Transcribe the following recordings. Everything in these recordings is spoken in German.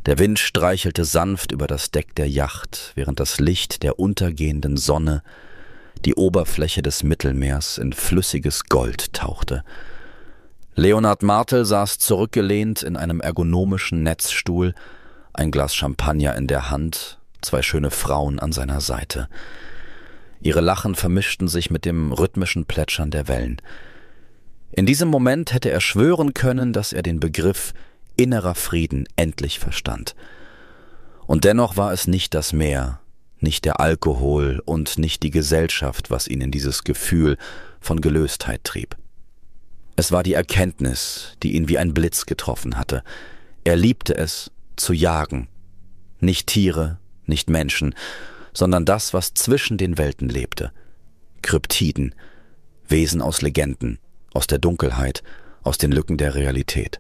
Der Wind streichelte sanft über das Deck der Yacht, während das Licht der untergehenden Sonne die Oberfläche des Mittelmeers in flüssiges Gold tauchte. Leonard Martel saß zurückgelehnt in einem ergonomischen Netzstuhl, ein Glas Champagner in der Hand, zwei schöne Frauen an seiner Seite. Ihre Lachen vermischten sich mit dem rhythmischen Plätschern der Wellen. In diesem Moment hätte er schwören können, dass er den Begriff innerer Frieden endlich verstand. Und dennoch war es nicht das Meer, nicht der Alkohol und nicht die Gesellschaft, was ihn in dieses Gefühl von Gelöstheit trieb. Es war die Erkenntnis, die ihn wie ein Blitz getroffen hatte. Er liebte es, zu jagen. Nicht Tiere, nicht Menschen, sondern das, was zwischen den Welten lebte. Kryptiden, Wesen aus Legenden, aus der Dunkelheit, aus den Lücken der Realität.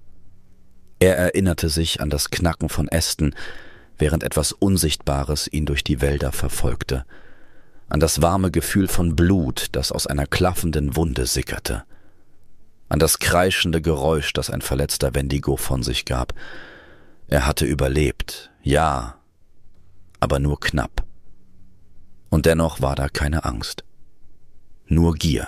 Er erinnerte sich an das Knacken von Ästen, während etwas Unsichtbares ihn durch die Wälder verfolgte, an das warme Gefühl von Blut, das aus einer klaffenden Wunde sickerte, an das kreischende Geräusch, das ein verletzter Wendigo von sich gab. Er hatte überlebt, ja, aber nur knapp. Und dennoch war da keine Angst, nur Gier.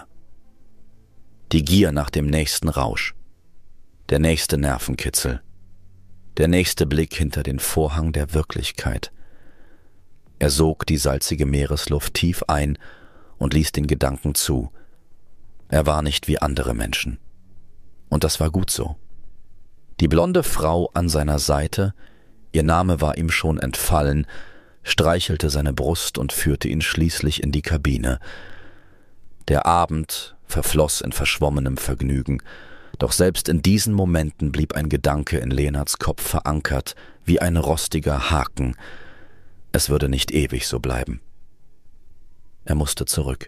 Die Gier nach dem nächsten Rausch, der nächste Nervenkitzel, der nächste Blick hinter den Vorhang der Wirklichkeit. Er sog die salzige Meeresluft tief ein und ließ den Gedanken zu. Er war nicht wie andere Menschen. Und das war gut so. Die blonde Frau an seiner Seite, ihr Name war ihm schon entfallen, streichelte seine Brust und führte ihn schließlich in die Kabine. Der Abend verfloss in verschwommenem Vergnügen, doch selbst in diesen Momenten blieb ein Gedanke in Leonards Kopf verankert, wie ein rostiger Haken. Es würde nicht ewig so bleiben. Er musste zurück.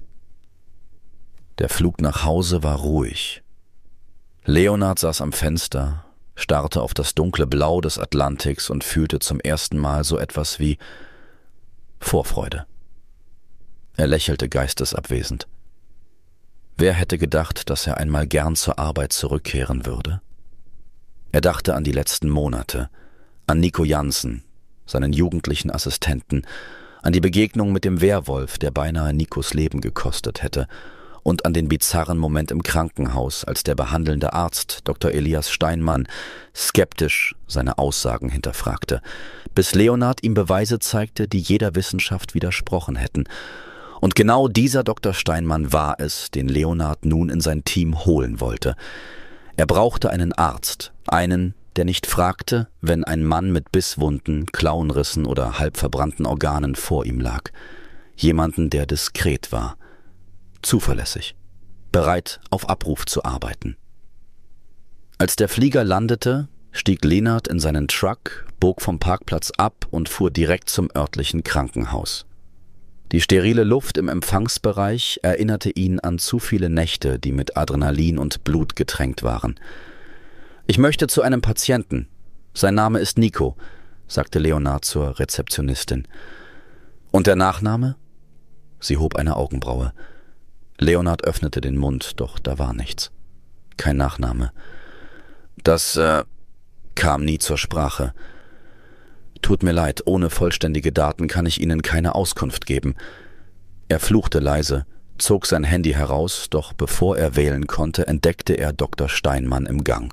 Der Flug nach Hause war ruhig. Leonard saß am Fenster, starrte auf das dunkle Blau des Atlantiks und fühlte zum ersten Mal so etwas wie Vorfreude. Er lächelte geistesabwesend. Wer hätte gedacht, dass er einmal gern zur Arbeit zurückkehren würde? Er dachte an die letzten Monate, an Nico Jansen, seinen jugendlichen Assistenten, an die Begegnung mit dem Werwolf, der beinahe Nikos Leben gekostet hätte, und an den bizarren Moment im Krankenhaus, als der behandelnde Arzt, Dr. Elias Steinmann, skeptisch seine Aussagen hinterfragte, bis Leonard ihm Beweise zeigte, die jeder Wissenschaft widersprochen hätten. Und genau dieser Dr. Steinmann war es, den Leonard nun in sein Team holen wollte. Er brauchte einen Arzt, einen, der nicht fragte, wenn ein Mann mit Bisswunden, Klauenrissen oder halb verbrannten Organen vor ihm lag. Jemanden, der diskret war, zuverlässig, bereit, auf Abruf zu arbeiten. Als der Flieger landete, stieg Leonard in seinen Truck, bog vom Parkplatz ab und fuhr direkt zum örtlichen Krankenhaus. Die sterile Luft im Empfangsbereich erinnerte ihn an zu viele Nächte, die mit Adrenalin und Blut getränkt waren. »Ich möchte zu einem Patienten. Sein Name ist Nico«, sagte Leonard zur Rezeptionistin. »Und der Nachname?« Sie hob eine Augenbraue. Leonard öffnete den Mund, doch da war nichts. Kein Nachname. Das kam nie zur Sprache. »Tut mir leid, ohne vollständige Daten kann ich Ihnen keine Auskunft geben.« Er fluchte leise, zog sein Handy heraus, doch bevor er wählen konnte, entdeckte er Dr. Steinmann im Gang.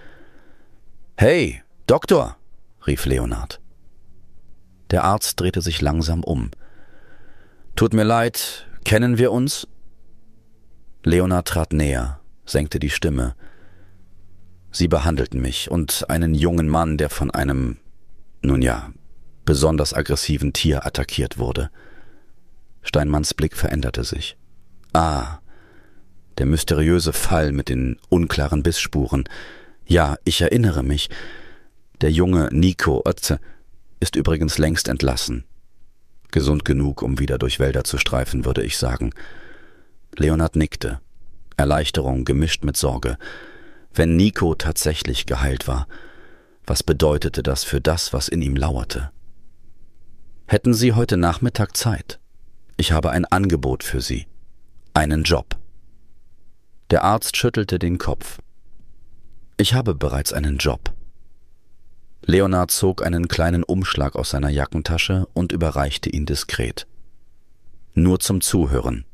»Hey, Doktor«, rief Leonard. Der Arzt drehte sich langsam um. »Tut mir leid, kennen wir uns?« Leonard trat näher, senkte die Stimme. »Sie behandelten mich und einen jungen Mann, der von einem, nun ja, besonders aggressiven Tier attackiert wurde.« Steinmanns Blick veränderte sich. »Ah, der mysteriöse Fall mit den unklaren Bissspuren. Ja, ich erinnere mich. Der junge Nico Ötze ist übrigens längst entlassen. Gesund genug, um wieder durch Wälder zu streifen, würde ich sagen.« Leonard nickte. Erleichterung gemischt mit Sorge. Wenn Nico tatsächlich geheilt war, was bedeutete das für das, was in ihm lauerte? »Hätten Sie heute Nachmittag Zeit? Ich habe ein Angebot für Sie. Einen Job.« Der Arzt schüttelte den Kopf. »Ich habe bereits einen Job.« Leonard zog einen kleinen Umschlag aus seiner Jackentasche und überreichte ihn diskret. Nur zum Zuhören.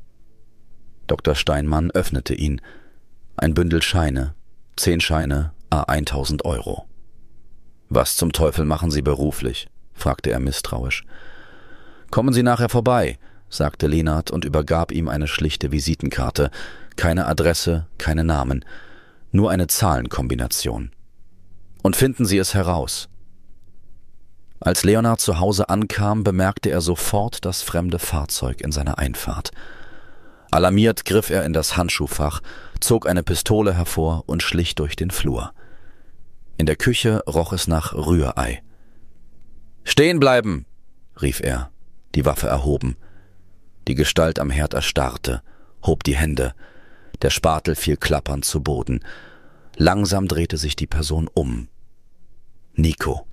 Dr. Steinmann öffnete ihn. Ein Bündel Scheine, 10 Scheine, ~1.000 Euro. »Was zum Teufel machen Sie beruflich?« fragte er misstrauisch. »Kommen Sie nachher vorbei«, sagte Leonard und übergab ihm eine schlichte Visitenkarte. Keine Adresse, keine Namen, nur eine Zahlenkombination. »Und finden Sie es heraus.« Als Leonard zu Hause ankam, bemerkte er sofort das fremde Fahrzeug in seiner Einfahrt. Alarmiert griff er in das Handschuhfach, zog eine Pistole hervor und schlich durch den Flur. In der Küche roch es nach Rührei. »Stehen bleiben«, rief er, die Waffe erhoben. Die Gestalt am Herd erstarrte, hob die Hände. Der Spatel fiel klappernd zu Boden. Langsam drehte sich die Person um. Nico.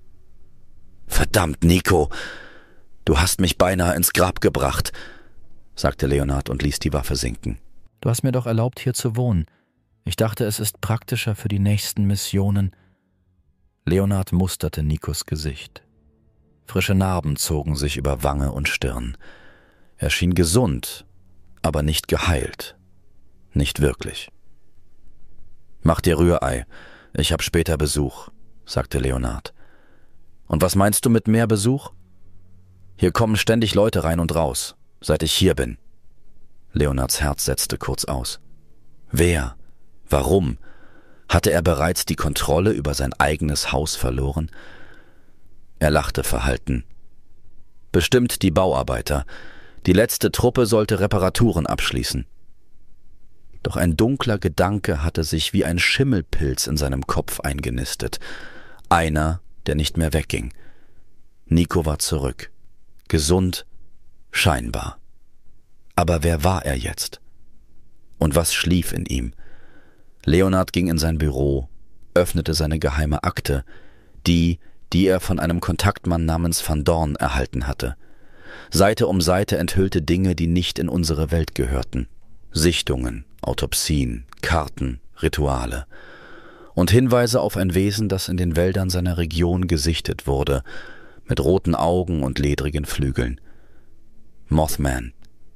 »Verdammt, Nico, du hast mich beinahe ins Grab gebracht«, sagte Leonard und ließ die Waffe sinken. »Du hast mir doch erlaubt, hier zu wohnen. Ich dachte, es ist praktischer für die nächsten Missionen.« Leonard musterte Nikos Gesicht. Frische Narben zogen sich über Wange und Stirn. Er schien gesund, aber nicht geheilt. Nicht wirklich. »Mach dir Rührei. Ich hab später Besuch«, sagte Leonard. »Und was meinst du mit mehr Besuch?« »Hier kommen ständig Leute rein und raus, seit ich hier bin.« Leonards Herz setzte kurz aus. Wer? Warum? Hatte er bereits die Kontrolle über sein eigenes Haus verloren? Er lachte verhalten. »Bestimmt die Bauarbeiter. Die letzte Truppe sollte Reparaturen abschließen.« Doch ein dunkler Gedanke hatte sich wie ein Schimmelpilz in seinem Kopf eingenistet. Einer, der nicht mehr wegging. Nico war zurück. Gesund, scheinbar. Aber wer war er jetzt? Und was schlief in ihm? Leonard ging in sein Büro, öffnete seine geheime Akte, die er von einem Kontaktmann namens Van Dorn erhalten hatte. Seite um Seite enthüllte Dinge, die nicht in unsere Welt gehörten. Sichtungen, Autopsien, Karten, Rituale und Hinweise auf ein Wesen, das in den Wäldern seiner Region gesichtet wurde, mit roten Augen und ledrigen Flügeln. Mothman.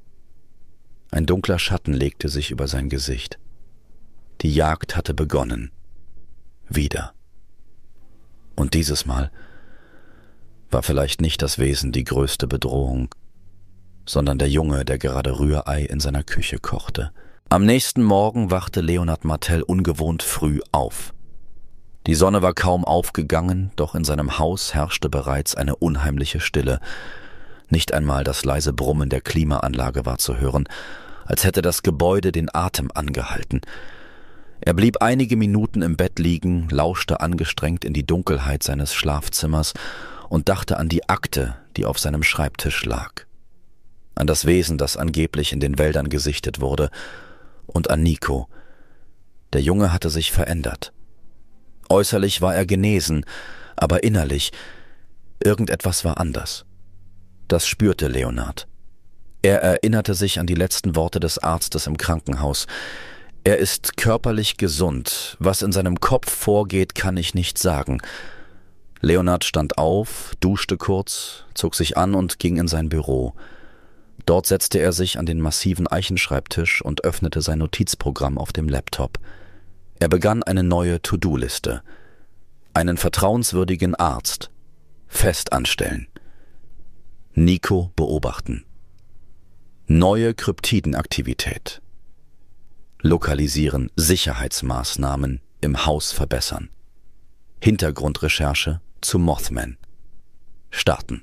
Ein dunkler Schatten legte sich über sein Gesicht. Die Jagd hatte begonnen. Wieder. Und dieses Mal war vielleicht nicht das Wesen die größte Bedrohung, sondern der Junge, der gerade Rührei in seiner Küche kochte. Am nächsten Morgen wachte Leonard Martel ungewohnt früh auf. Die Sonne war kaum aufgegangen, doch in seinem Haus herrschte bereits eine unheimliche Stille. Nicht einmal das leise Brummen der Klimaanlage war zu hören, als hätte das Gebäude den Atem angehalten. Er blieb einige Minuten im Bett liegen, lauschte angestrengt in die Dunkelheit seines Schlafzimmers und dachte an die Akte, die auf seinem Schreibtisch lag. An das Wesen, das angeblich in den Wäldern gesichtet wurde, und an Nico. Der Junge hatte sich verändert. Äußerlich war er genesen, aber innerlich, irgendetwas war anders. Das spürte Leonard. Er erinnerte sich an die letzten Worte des Arztes im Krankenhaus. Er ist körperlich gesund. Was in seinem Kopf vorgeht, kann ich nicht sagen. Leonard stand auf, duschte kurz, zog sich an und ging in sein Büro. Dort setzte er sich an den massiven Eichenschreibtisch und öffnete sein Notizprogramm auf dem Laptop. Er begann eine neue To-Do-Liste. Einen vertrauenswürdigen Arzt. Fest anstellen. Nico beobachten. Neue Kryptidenaktivität. Lokalisieren, Sicherheitsmaßnahmen im Haus verbessern. Hintergrundrecherche zu Mothman. Starten.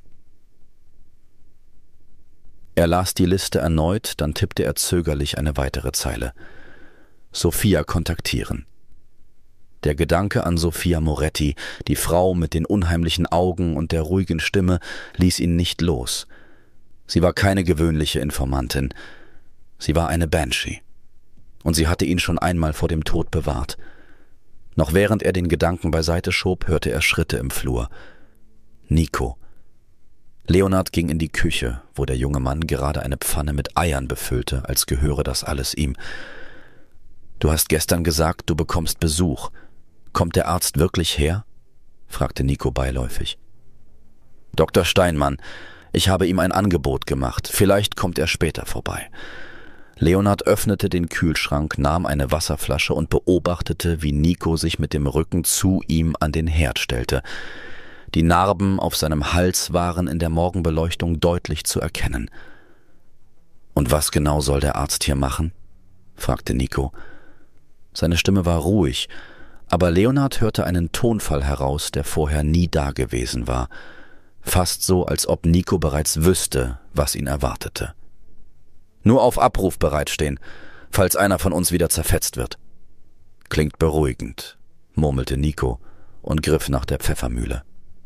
Er las die Liste erneut, dann tippte er zögerlich eine weitere Zeile. Sophia kontaktieren. Der Gedanke an Sophia Moretti, die Frau mit den unheimlichen Augen und der ruhigen Stimme, ließ ihn nicht los. Sie war keine gewöhnliche Informantin. Sie war eine Banshee. Und sie hatte ihn schon einmal vor dem Tod bewahrt. Noch während er den Gedanken beiseite schob, hörte er Schritte im Flur. Nico. Leonard ging in die Küche, wo der junge Mann gerade eine Pfanne mit Eiern befüllte, als gehöre das alles ihm. »Du hast gestern gesagt, du bekommst Besuch. Kommt der Arzt wirklich her?« fragte Nico beiläufig. »Dr. Steinmann, ich habe ihm ein Angebot gemacht. Vielleicht kommt er später vorbei.« Leonard öffnete den Kühlschrank, nahm eine Wasserflasche und beobachtete, wie Nico sich mit dem Rücken zu ihm an den Herd stellte. Die Narben auf seinem Hals waren in der Morgenbeleuchtung deutlich zu erkennen. »Und was genau soll der Arzt hier machen?« fragte Nico. Seine Stimme war ruhig, aber Leonard hörte einen Tonfall heraus, der vorher nie dagewesen war. Fast so, als ob Nico bereits wüsste, was ihn erwartete. »Nur auf Abruf bereitstehen, falls einer von uns wieder zerfetzt wird.« »Klingt beruhigend«, murmelte Nico und griff nach der Pfeffermühle.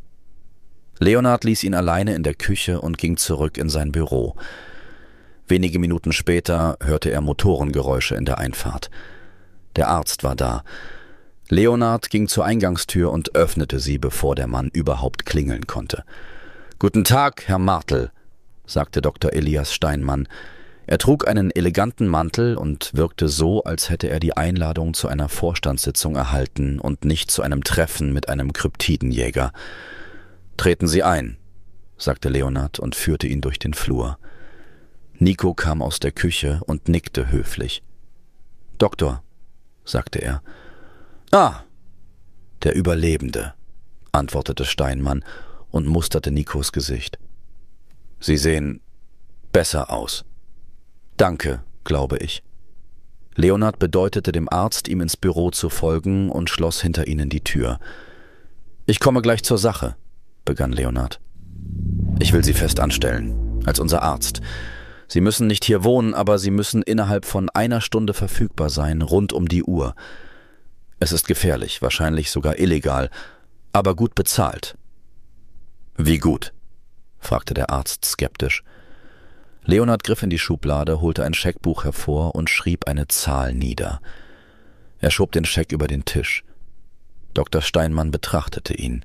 Leonard ließ ihn alleine in der Küche und ging zurück in sein Büro. Wenige Minuten später hörte er Motorengeräusche in der Einfahrt. Der Arzt war da. Leonard ging zur Eingangstür und öffnete sie, bevor der Mann überhaupt klingeln konnte. »Guten Tag, Herr Martel«, sagte Dr. Elias Steinmann. Er trug einen eleganten Mantel und wirkte so, als hätte er die Einladung zu einer Vorstandssitzung erhalten und nicht zu einem Treffen mit einem Kryptidenjäger. »Treten Sie ein«, sagte Leonard und führte ihn durch den Flur. Nico kam aus der Küche und nickte höflich. »Doktor«, sagte er. »Ah, der Überlebende«, antwortete Steinmann und musterte Nikos Gesicht. »Sie sehen besser aus.« »Danke, glaube ich.« Leonard bedeutete dem Arzt, ihm ins Büro zu folgen und schloss hinter ihnen die Tür. »Ich komme gleich zur Sache«, begann Leonard. »Ich will Sie fest anstellen, als unser Arzt. Sie müssen nicht hier wohnen, aber Sie müssen innerhalb von 1 Stunde verfügbar sein, rund um die Uhr. Es ist gefährlich, wahrscheinlich sogar illegal, aber gut bezahlt.« »Wie gut?«, fragte der Arzt skeptisch. Leonard griff in die Schublade, holte ein Scheckbuch hervor und schrieb eine Zahl nieder. Er schob den Scheck über den Tisch. Dr. Steinmann betrachtete ihn.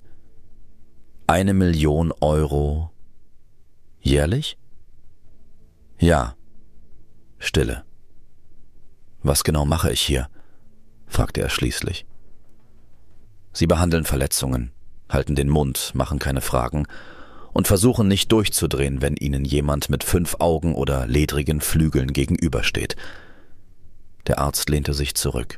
1 Million Euro jährlich? Ja. Stille. »Was genau mache ich hier?«, fragte er schließlich. »Sie behandeln Verletzungen, halten den Mund, machen keine Fragen und versuchen nicht durchzudrehen, wenn Ihnen jemand mit 5 Augen oder ledrigen Flügeln gegenübersteht.« Der Arzt lehnte sich zurück.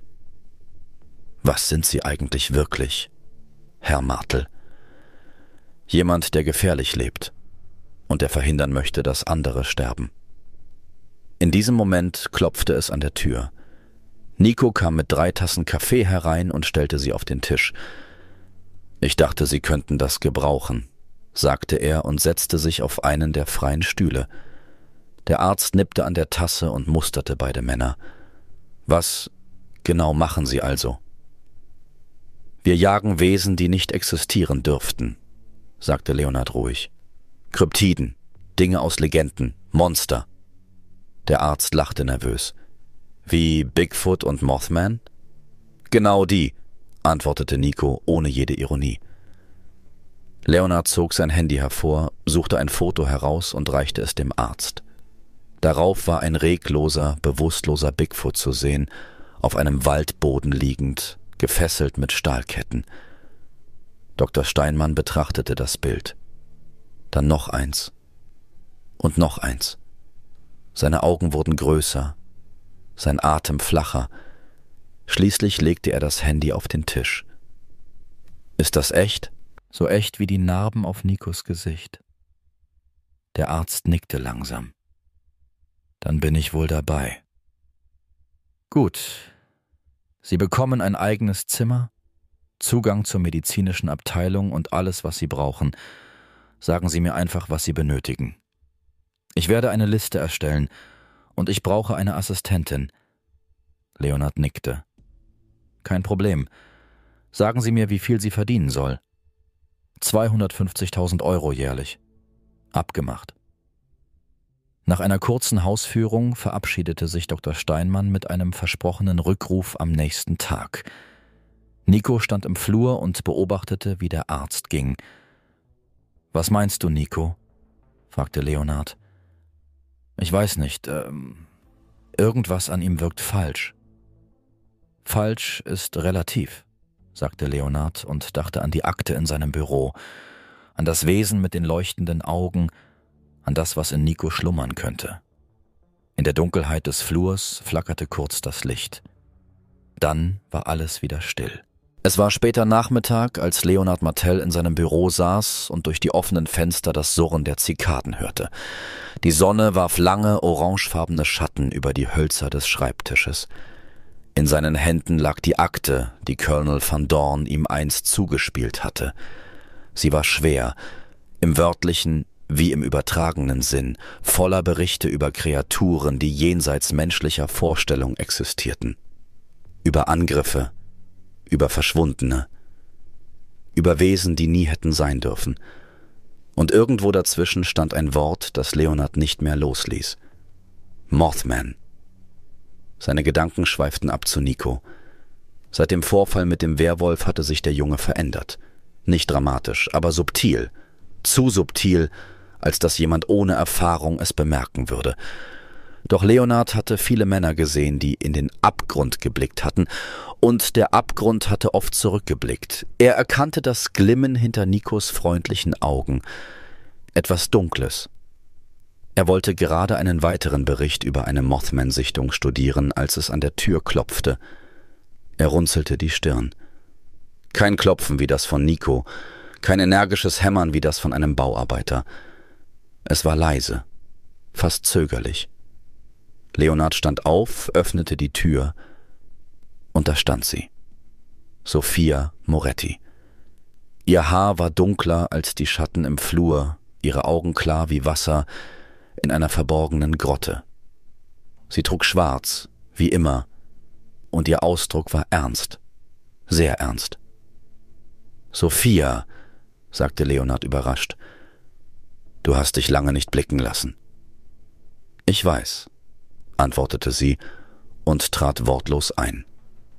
»Was sind Sie eigentlich wirklich, Herr Martel?« »Jemand, der gefährlich lebt und der verhindern möchte, dass andere sterben.« In diesem Moment klopfte es an der Tür. Nico kam mit 3 Tassen Kaffee herein und stellte sie auf den Tisch. »Ich dachte, Sie könnten das gebrauchen«, sagte er und setzte sich auf einen der freien Stühle. Der Arzt nippte an der Tasse und musterte beide Männer. »Was genau machen Sie also?« »Wir jagen Wesen, die nicht existieren dürften«, sagte Leonard ruhig. »Kryptiden, Dinge aus Legenden, Monster.« Der Arzt lachte nervös. »Wie Bigfoot und Mothman?« »Genau die«, antwortete Nico ohne jede Ironie. Leonard zog sein Handy hervor, suchte ein Foto heraus und reichte es dem Arzt. Darauf war ein regloser, bewusstloser Bigfoot zu sehen, auf einem Waldboden liegend, gefesselt mit Stahlketten. Dr. Steinmann betrachtete das Bild. Dann noch eins. Und noch eins. Seine Augen wurden größer, sein Atem flacher. Schließlich legte er das Handy auf den Tisch. »Ist das echt?« So echt wie die Narben auf Nikos Gesicht. Der Arzt nickte langsam. »Dann bin ich wohl dabei.« »Gut. Sie bekommen ein eigenes Zimmer, Zugang zur medizinischen Abteilung und alles, was Sie brauchen. Sagen Sie mir einfach, was Sie benötigen. Ich werde eine Liste erstellen und ich brauche eine Assistentin.« Leonard nickte. »Kein Problem. Sagen Sie mir, wie viel sie verdienen soll.« 250.000 Euro jährlich. Abgemacht. Nach einer kurzen Hausführung verabschiedete sich Dr. Steinmann mit einem versprochenen Rückruf am nächsten Tag. Nico stand im Flur und beobachtete, wie der Arzt ging. »Was meinst du, Nico?«, fragte Leonard. »Ich weiß nicht. Irgendwas an ihm wirkt falsch.« »Falsch ist relativ«, sagte Leonard und dachte an die Akte in seinem Büro, an das Wesen mit den leuchtenden Augen, an das, was in Nico schlummern könnte. In der Dunkelheit des Flurs flackerte kurz das Licht. Dann war alles wieder still. Es war später Nachmittag, als Leonard Martel in seinem Büro saß und durch die offenen Fenster das Surren der Zikaden hörte. Die Sonne warf lange, orangefarbene Schatten über die Hölzer des Schreibtisches. In seinen Händen lag die Akte, die Colonel Van Dorn ihm einst zugespielt hatte. Sie war schwer, im wörtlichen wie im übertragenen Sinn, voller Berichte über Kreaturen, die jenseits menschlicher Vorstellung existierten. Über Angriffe, über Verschwundene, über Wesen, die nie hätten sein dürfen. Und irgendwo dazwischen stand ein Wort, das Leonard nicht mehr losließ. Mothman. Seine Gedanken schweiften ab zu Nico. Seit dem Vorfall mit dem Werwolf hatte sich der Junge verändert. Nicht dramatisch, aber subtil. Zu subtil, als dass jemand ohne Erfahrung es bemerken würde. Doch Leonard hatte viele Männer gesehen, die in den Abgrund geblickt hatten, und der Abgrund hatte oft zurückgeblickt. Er erkannte das Glimmen hinter Nikos freundlichen Augen, etwas Dunkles. Er wollte gerade einen weiteren Bericht über eine Mothman-Sichtung studieren, als es an der Tür klopfte. Er runzelte die Stirn. Kein Klopfen wie das von Nico, kein energisches Hämmern wie das von einem Bauarbeiter. Es war leise, fast zögerlich. Leonard stand auf, öffnete die Tür, und da stand sie. Sophia Moretti. Ihr Haar war dunkler als die Schatten im Flur, ihre Augen klar wie Wasser in einer verborgenen Grotte. Sie trug schwarz, wie immer, und ihr Ausdruck war ernst, sehr ernst. »Sophia«, sagte Leonard überrascht, »du hast dich lange nicht blicken lassen.« »Ich weiß«, antwortete sie und trat wortlos ein.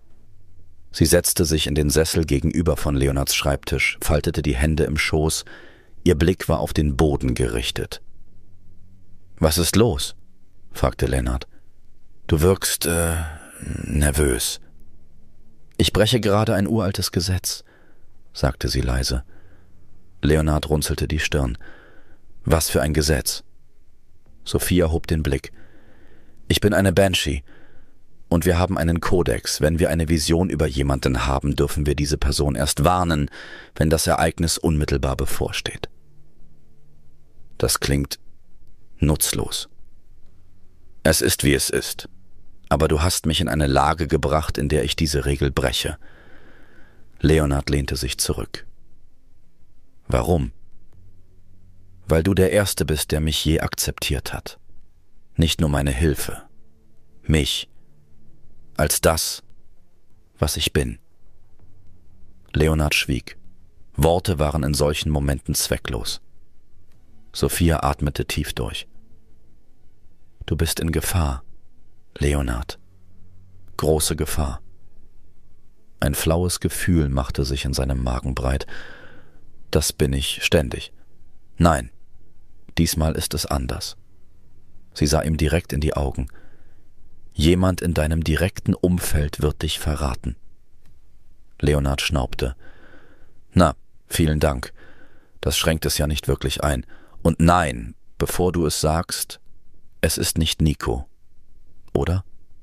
Sie setzte sich in den Sessel gegenüber von Leonards Schreibtisch, faltete die Hände im Schoß, ihr Blick war auf den Boden gerichtet. »Was ist los?« fragte Leonard. »Du wirkst, nervös.« »Ich breche gerade ein uraltes Gesetz«, sagte sie leise. Leonard runzelte die Stirn. »Was für ein Gesetz?« Sophia hob den Blick. »Ich bin eine Banshee, und wir haben einen Kodex. Wenn wir eine Vision über jemanden haben, dürfen wir diese Person erst warnen, wenn das Ereignis unmittelbar bevorsteht.« »Das klingt nutzlos.« »Es ist, wie es ist. Aber du hast mich in eine Lage gebracht, in der ich diese Regel breche.« Leonard lehnte sich zurück. »Warum?« »Weil du der Erste bist, der mich je akzeptiert hat. Nicht nur meine Hilfe. Mich. Als das, was ich bin.« Leonard schwieg. Worte waren in solchen Momenten zwecklos. Sophia atmete tief durch. »Du bist in Gefahr, Leonard. Große Gefahr.« Ein flaues Gefühl machte sich in seinem Magen breit. »Das bin ich ständig. Nein, diesmal ist es anders.« Sie sah ihm direkt in die Augen. »Jemand in deinem direkten Umfeld wird dich verraten.« Leonard schnaubte. »Na, vielen Dank. Das schränkt es ja nicht wirklich ein. Und nein, bevor du es sagst, es ist nicht Nico, oder?«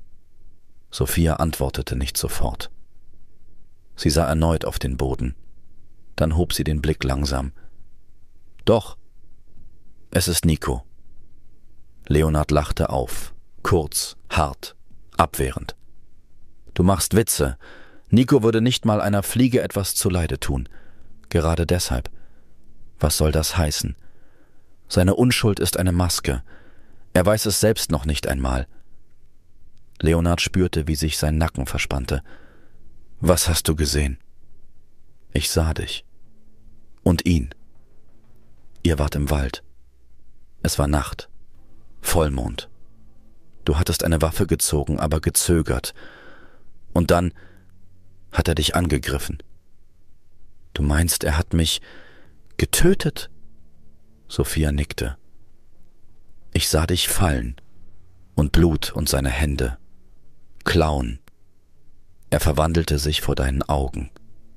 Sophia antwortete nicht sofort. Sie sah erneut auf den Boden. Dann hob sie den Blick langsam. »Doch, es ist Nico.« Leonard lachte auf, kurz, hart, abwehrend. »Du machst Witze. Nico würde nicht mal einer Fliege etwas zuleide tun. Gerade deshalb. Was soll das heißen? Seine Unschuld ist eine Maske. Er weiß es selbst noch nicht einmal.« Leonard spürte, wie sich sein Nacken verspannte. »Was hast du gesehen?« »Ich sah dich. Und ihn. Ihr wart im Wald. Es war Nacht. Vollmond. Du hattest eine Waffe gezogen, aber gezögert. Und dann hat er dich angegriffen. Du meinst, er hat mich getötet?« Sophia nickte. »Ich sah dich fallen. Und Blut und seine Hände. Klauen. Er verwandelte sich vor deinen Augen.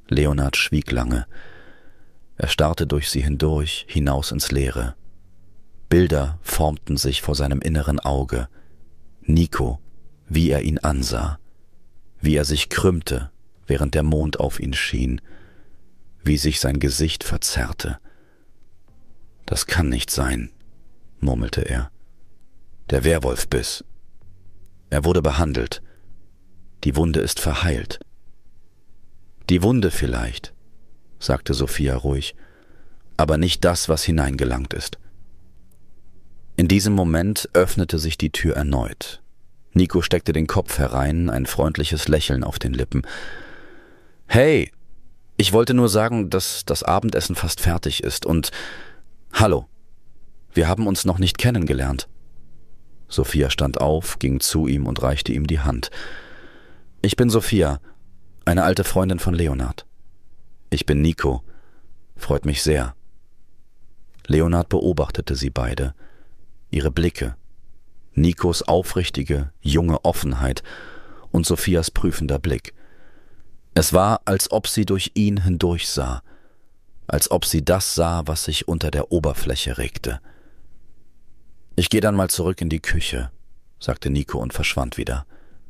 Leonard schwieg lange. Er starrte durch sie hindurch, hinaus ins Leere. Bilder formten sich vor seinem inneren Auge. Nico, wie er ihn ansah, wie er sich krümmte, während der Mond auf ihn schien, wie sich sein Gesicht verzerrte. »Das kann nicht sein«, murmelte er. »Der Werwolfbiss. Er wurde behandelt. Die Wunde ist verheilt.« »Die Wunde vielleicht«, sagte Sophia ruhig, »aber nicht das, was hineingelangt ist.« In diesem Moment öffnete sich die Tür erneut. Nico steckte den Kopf herein, ein freundliches Lächeln auf den Lippen. »Hey, ich wollte nur sagen, dass das Abendessen fast fertig ist und... Hallo, wir haben uns noch nicht kennengelernt.« Sophia stand auf, ging zu ihm und reichte ihm die Hand. »Ich bin Sophia, eine alte Freundin von Leonard.« »Ich bin Nico. Freut mich sehr.« Leonard beobachtete sie beide, ihre Blicke, Nikos aufrichtige, junge Offenheit und Sophias prüfender Blick. Es war, als ob sie durch ihn hindurch sah, als ob sie das sah, was sich unter der Oberfläche regte. »Ich gehe dann mal zurück in die Küche«, sagte Nico und verschwand wieder.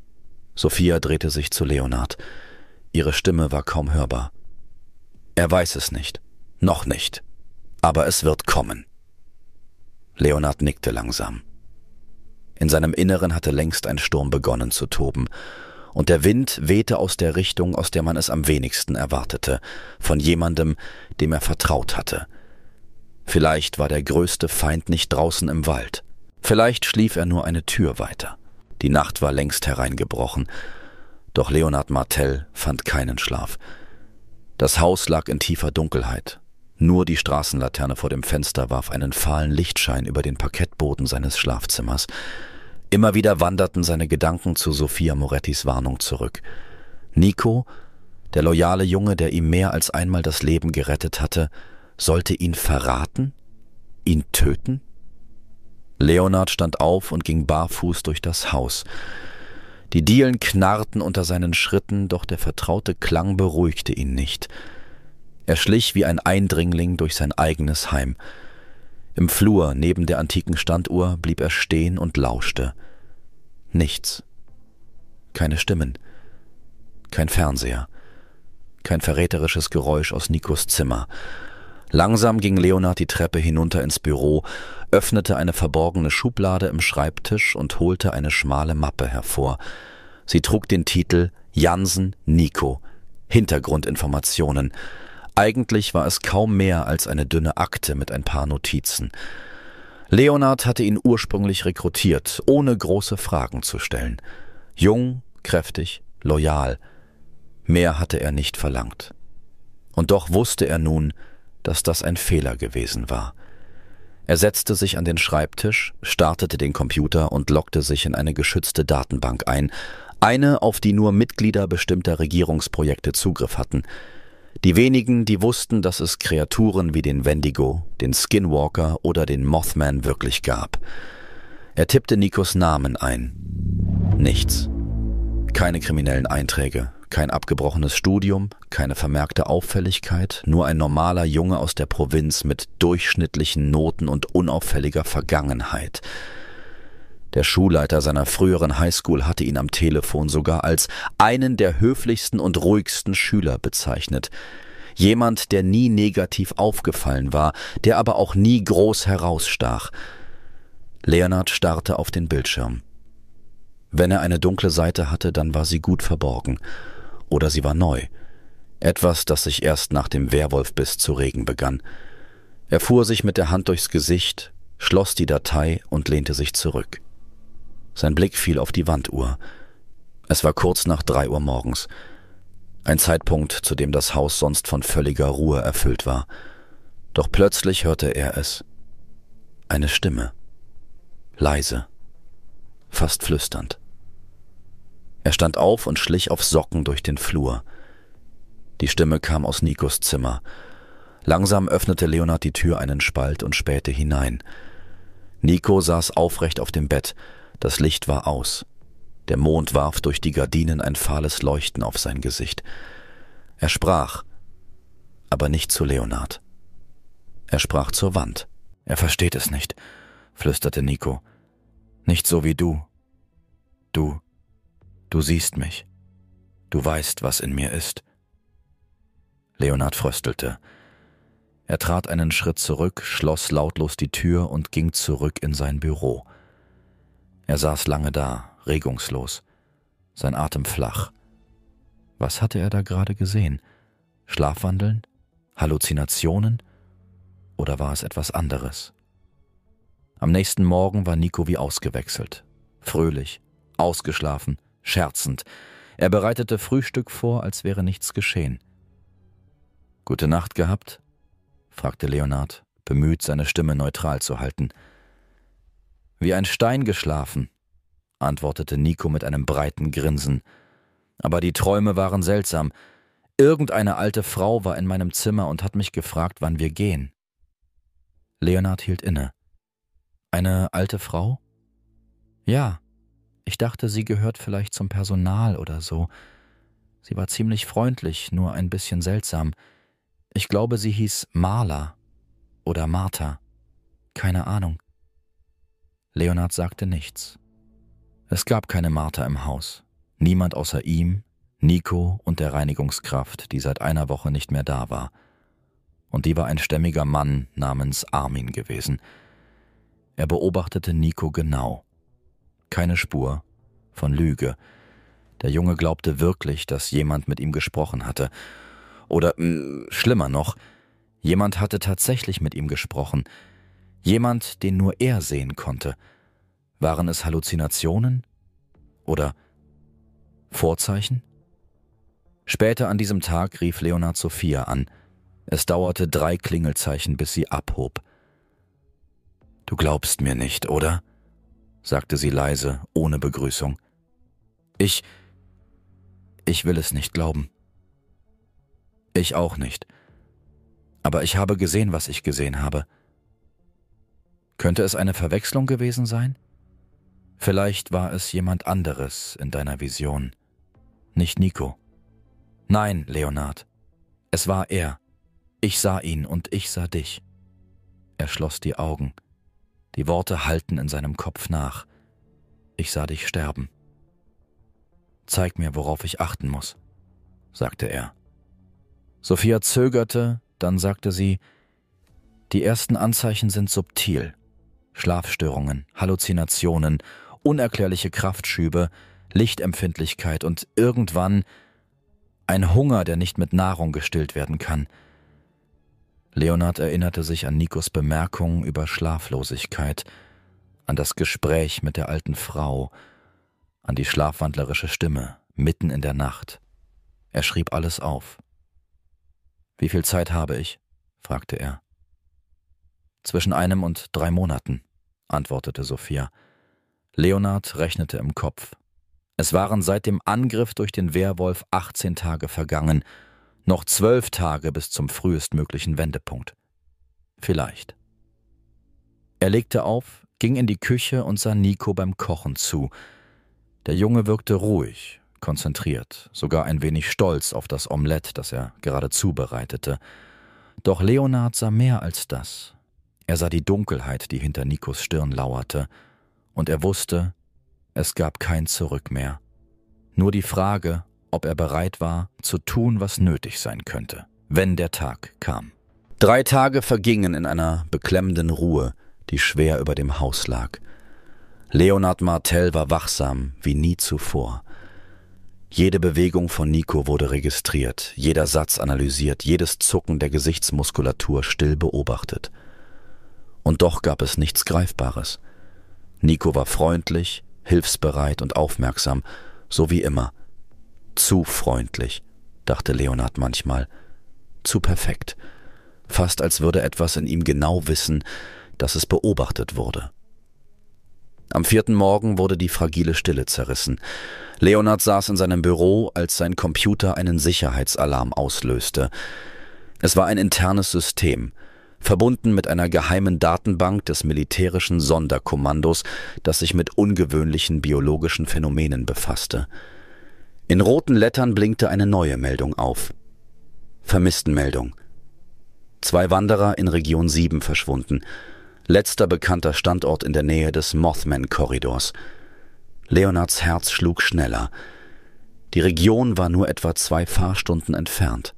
Sophia drehte sich zu Leonard. Ihre Stimme war kaum hörbar. »Er weiß es nicht. Noch nicht. Aber es wird kommen.« Leonard nickte langsam. In seinem Inneren hatte längst ein Sturm begonnen zu toben, und der Wind wehte aus der Richtung, aus der man es am wenigsten erwartete, von jemandem, dem er vertraut hatte. Vielleicht war der größte Feind nicht draußen im Wald. Vielleicht schlief er nur eine Tür weiter. Die Nacht war längst hereingebrochen, doch Leonard Martel fand keinen Schlaf. Das Haus lag in tiefer Dunkelheit. Nur die Straßenlaterne vor dem Fenster warf einen fahlen Lichtschein über den Parkettboden seines Schlafzimmers. Immer wieder wanderten seine Gedanken zu Sophia Morettis Warnung zurück. Nico, der loyale Junge, der ihm mehr als einmal das Leben gerettet hatte, sollte ihn verraten? Ihn töten? Leonard stand auf und ging barfuß durch das Haus. Die Dielen knarrten unter seinen Schritten, doch der vertraute Klang beruhigte ihn nicht. Er schlich wie ein Eindringling durch sein eigenes Heim. Im Flur neben der antiken Standuhr blieb er stehen und lauschte. Nichts. Keine Stimmen. Kein Fernseher. Kein verräterisches Geräusch aus Nikos Zimmer. Langsam ging Leonard die Treppe hinunter ins Büro, öffnete eine verborgene Schublade im Schreibtisch und holte eine schmale Mappe hervor. Sie trug den Titel »Jansen, Nico. Hintergrundinformationen«. Eigentlich war es kaum mehr als eine dünne Akte mit ein paar Notizen. Leonard hatte ihn ursprünglich rekrutiert, ohne große Fragen zu stellen. Jung, kräftig, loyal. Mehr hatte er nicht verlangt. Und doch wusste er nun, dass das ein Fehler gewesen war. Er setzte sich an den Schreibtisch, startete den Computer und loggte sich in eine geschützte Datenbank ein, eine, auf die nur Mitglieder bestimmter Regierungsprojekte Zugriff hatten. Die wenigen, die wussten, dass es Kreaturen wie den Wendigo, den Skinwalker oder den Mothman wirklich gab. Er tippte Nikos Namen ein. Nichts. Keine kriminellen Einträge, kein abgebrochenes Studium, keine vermerkte Auffälligkeit, nur ein normaler Junge aus der Provinz mit durchschnittlichen Noten und unauffälliger Vergangenheit. Der Schulleiter seiner früheren Highschool hatte ihn am Telefon sogar als einen der höflichsten und ruhigsten Schüler bezeichnet. Jemand, der nie negativ aufgefallen war, der aber auch nie groß herausstach. Leonard starrte auf den Bildschirm. Wenn er eine dunkle Seite hatte, dann war sie gut verborgen. Oder sie war neu. Etwas, das sich erst nach dem Werwolfbiss zu regen begann. Er fuhr sich mit der Hand durchs Gesicht, schloss die Datei und lehnte sich zurück. Sein Blick fiel auf die Wanduhr. Es war kurz nach 3 Uhr morgens. Ein Zeitpunkt, zu dem das Haus sonst von völliger Ruhe erfüllt war. Doch plötzlich hörte er es. Eine Stimme. Leise. Fast flüsternd. Er stand auf und schlich auf Socken durch den Flur. Die Stimme kam aus Nikos Zimmer. Langsam öffnete Leonard die Tür einen Spalt und spähte hinein. Nico saß aufrecht auf dem Bett. Das Licht war aus. Der Mond warf durch die Gardinen ein fahles Leuchten auf sein Gesicht. Er sprach, aber nicht zu Leonard. Er sprach zur Wand. »Er versteht es nicht«, flüsterte Nico. »Nicht so wie du. Du siehst mich. Du weißt, was in mir ist.« Leonard fröstelte. Er trat einen Schritt zurück, schloss lautlos die Tür und ging zurück in sein Büro. Er saß lange da, regungslos, sein Atem flach. Was hatte er da gerade gesehen? Schlafwandeln? Halluzinationen? Oder war es etwas anderes? Am nächsten Morgen war Nico wie ausgewechselt. Fröhlich, ausgeschlafen, scherzend. Er bereitete Frühstück vor, als wäre nichts geschehen. »Gute Nacht gehabt?« fragte Leonard, bemüht, seine Stimme neutral zu halten. »Wie ein Stein geschlafen«, antwortete Nico mit einem breiten Grinsen. »Aber die Träume waren seltsam. Irgendeine alte Frau war in meinem Zimmer und hat mich gefragt, wann wir gehen.« Leonard hielt inne. »Eine alte Frau?« »Ja. Ich dachte, sie gehört vielleicht zum Personal oder so. Sie war ziemlich freundlich, nur ein bisschen seltsam. Ich glaube, sie hieß Marla oder Martha. Keine Ahnung.« Leonard sagte nichts. Es gab keine Martha im Haus. Niemand außer ihm, Nico und der Reinigungskraft, die seit einer Woche nicht mehr da war. Und die war ein stämmiger Mann namens Armin gewesen. Er beobachtete Nico genau. Keine Spur von Lüge. Der Junge glaubte wirklich, dass jemand mit ihm gesprochen hatte. Oder, schlimmer noch, jemand hatte tatsächlich mit ihm gesprochen. Jemand, den nur er sehen konnte. Waren es Halluzinationen? Oder Vorzeichen? Später an diesem Tag rief Leonard Sophia an. Es dauerte 3 Klingelzeichen, bis sie abhob. »Du glaubst mir nicht, oder?« sagte sie leise, ohne Begrüßung. Ich will es nicht glauben.« »Ich auch nicht. Aber ich habe gesehen, was ich gesehen habe.« »Könnte es eine Verwechslung gewesen sein? Vielleicht war es jemand anderes in deiner Vision. Nicht Nico.« »Nein, Leonard. Es war er. Ich sah ihn und ich sah dich.« Er schloss die Augen. Die Worte hallten in seinem Kopf nach. »Ich sah dich sterben.« »Zeig mir, worauf ich achten muss«, sagte er. Sophia zögerte, dann sagte sie, »Die ersten Anzeichen sind subtil. Schlafstörungen, Halluzinationen, unerklärliche Kraftschübe, Lichtempfindlichkeit und irgendwann ein Hunger, der nicht mit Nahrung gestillt werden kann.« Leonard erinnerte sich an Nikos Bemerkung über Schlaflosigkeit, an das Gespräch mit der alten Frau, an die schlafwandlerische Stimme mitten in der Nacht. Er schrieb alles auf. »Wie viel Zeit habe ich?« fragte er. »Zwischen 1 und 3 Monaten«, antwortete Sophia. Leonard rechnete im Kopf. Es waren seit dem Angriff durch den Werwolf 18 Tage vergangen, noch 12 Tage bis zum frühestmöglichen Wendepunkt. Vielleicht. Er legte auf, ging in die Küche und sah Nico beim Kochen zu. Der Junge wirkte ruhig, konzentriert, sogar ein wenig stolz auf das Omelett, das er gerade zubereitete. Doch Leonard sah mehr als das. Er sah die Dunkelheit, die hinter Nikos Stirn lauerte, und er wusste, es gab kein Zurück mehr. Nur die Frage, ob er bereit war, zu tun, was nötig sein könnte, wenn der Tag kam. 3 Tage vergingen in einer beklemmenden Ruhe, die schwer über dem Haus lag. Leonard Martel war wachsam wie nie zuvor. Jede Bewegung von Nico wurde registriert, jeder Satz analysiert, jedes Zucken der Gesichtsmuskulatur still beobachtet. Und doch gab es nichts Greifbares. Nico war freundlich, hilfsbereit und aufmerksam, so wie immer. Zu freundlich, dachte Leonard manchmal. Zu perfekt. Fast als würde etwas in ihm genau wissen, dass es beobachtet wurde. Am 4. Morgen wurde die fragile Stille zerrissen. Leonard saß in seinem Büro, als sein Computer einen Sicherheitsalarm auslöste. Es war ein internes System, verbunden mit einer geheimen Datenbank des militärischen Sonderkommandos, das sich mit ungewöhnlichen biologischen Phänomenen befasste. In roten Lettern blinkte eine neue Meldung auf. Vermisstenmeldung. 2 Wanderer in Region 7 verschwunden. Letzter bekannter Standort in der Nähe des Mothman-Korridors. Leonards Herz schlug schneller. Die Region war nur etwa 2 Fahrstunden entfernt.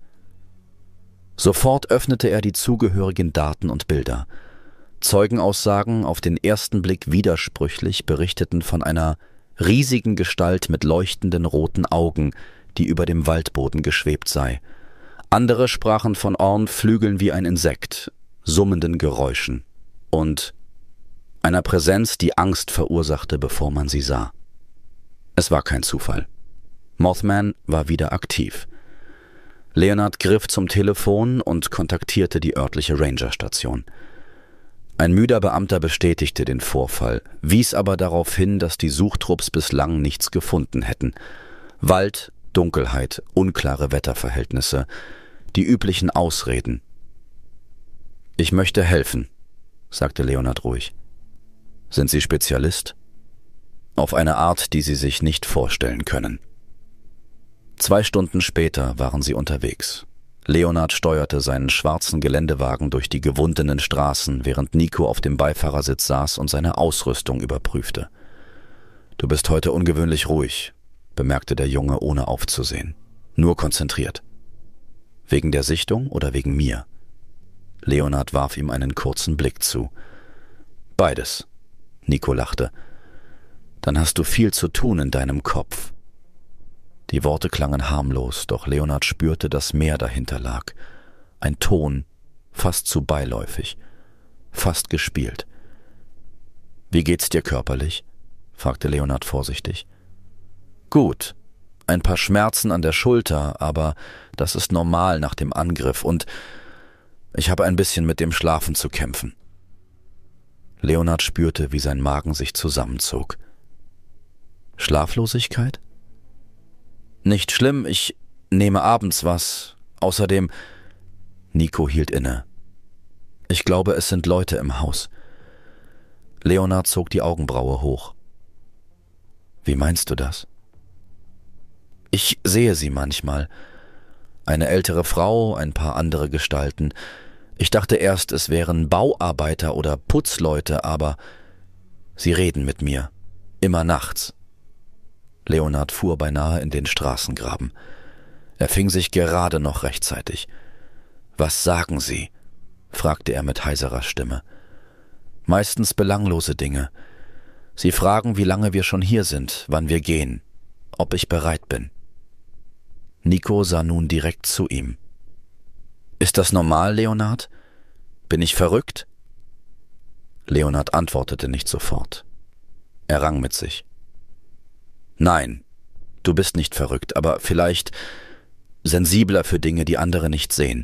Sofort öffnete er die zugehörigen Daten und Bilder. Zeugenaussagen, auf den ersten Blick widersprüchlich, berichteten von einer riesigen Gestalt mit leuchtenden roten Augen, die über dem Waldboden geschwebt sei. Andere sprachen von Flügeln wie ein Insekt, summenden Geräuschen und einer Präsenz, die Angst verursachte, bevor man sie sah. Es war kein Zufall. Mothman war wieder aktiv. Leonard griff zum Telefon und kontaktierte die örtliche Rangerstation. Ein müder Beamter bestätigte den Vorfall, wies aber darauf hin, dass die Suchtrupps bislang nichts gefunden hätten. Wald, Dunkelheit, unklare Wetterverhältnisse, die üblichen Ausreden. »Ich möchte helfen«, sagte Leonard ruhig. »Sind Sie Spezialist?« »Auf eine Art, die Sie sich nicht vorstellen können.« 2 Stunden später waren sie unterwegs. Leonard steuerte seinen schwarzen Geländewagen durch die gewundenen Straßen, während Nico auf dem Beifahrersitz saß und seine Ausrüstung überprüfte. »Du bist heute ungewöhnlich ruhig«, bemerkte der Junge, ohne aufzusehen. »Nur konzentriert.« »Wegen der Sichtung oder wegen mir?« Leonard warf ihm einen kurzen Blick zu. »Beides«, Nico lachte. »Dann hast du viel zu tun in deinem Kopf.« Die Worte klangen harmlos, doch Leonard spürte, dass mehr dahinter lag. Ein Ton, fast zu beiläufig, fast gespielt. »Wie geht's dir körperlich?« fragte Leonard vorsichtig. »Gut. Ein paar Schmerzen an der Schulter, aber das ist normal nach dem Angriff und ich habe ein bisschen mit dem Schlafen zu kämpfen.« Leonard spürte, wie sein Magen sich zusammenzog. »Schlaflosigkeit?« »Nicht schlimm, ich nehme abends was. Außerdem...« Nico hielt inne. »Ich glaube, es sind Leute im Haus.« Leonard zog die Augenbraue hoch. »Wie meinst du das?« »Ich sehe sie manchmal. Eine ältere Frau, ein paar andere Gestalten. Ich dachte erst, es wären Bauarbeiter oder Putzleute, aber sie reden mit mir. Immer nachts.« Leonard fuhr beinahe in den Straßengraben. Er fing sich gerade noch rechtzeitig. »Was sagen Sie?« fragte er mit heiserer Stimme. »Meistens belanglose Dinge. Sie fragen, wie lange wir schon hier sind, wann wir gehen, ob ich bereit bin.« Nico sah nun direkt zu ihm. »Ist das normal, Leonard? Bin ich verrückt?« Leonard antwortete nicht sofort. Er rang mit sich. »Nein, du bist nicht verrückt, aber vielleicht sensibler für Dinge, die andere nicht sehen.«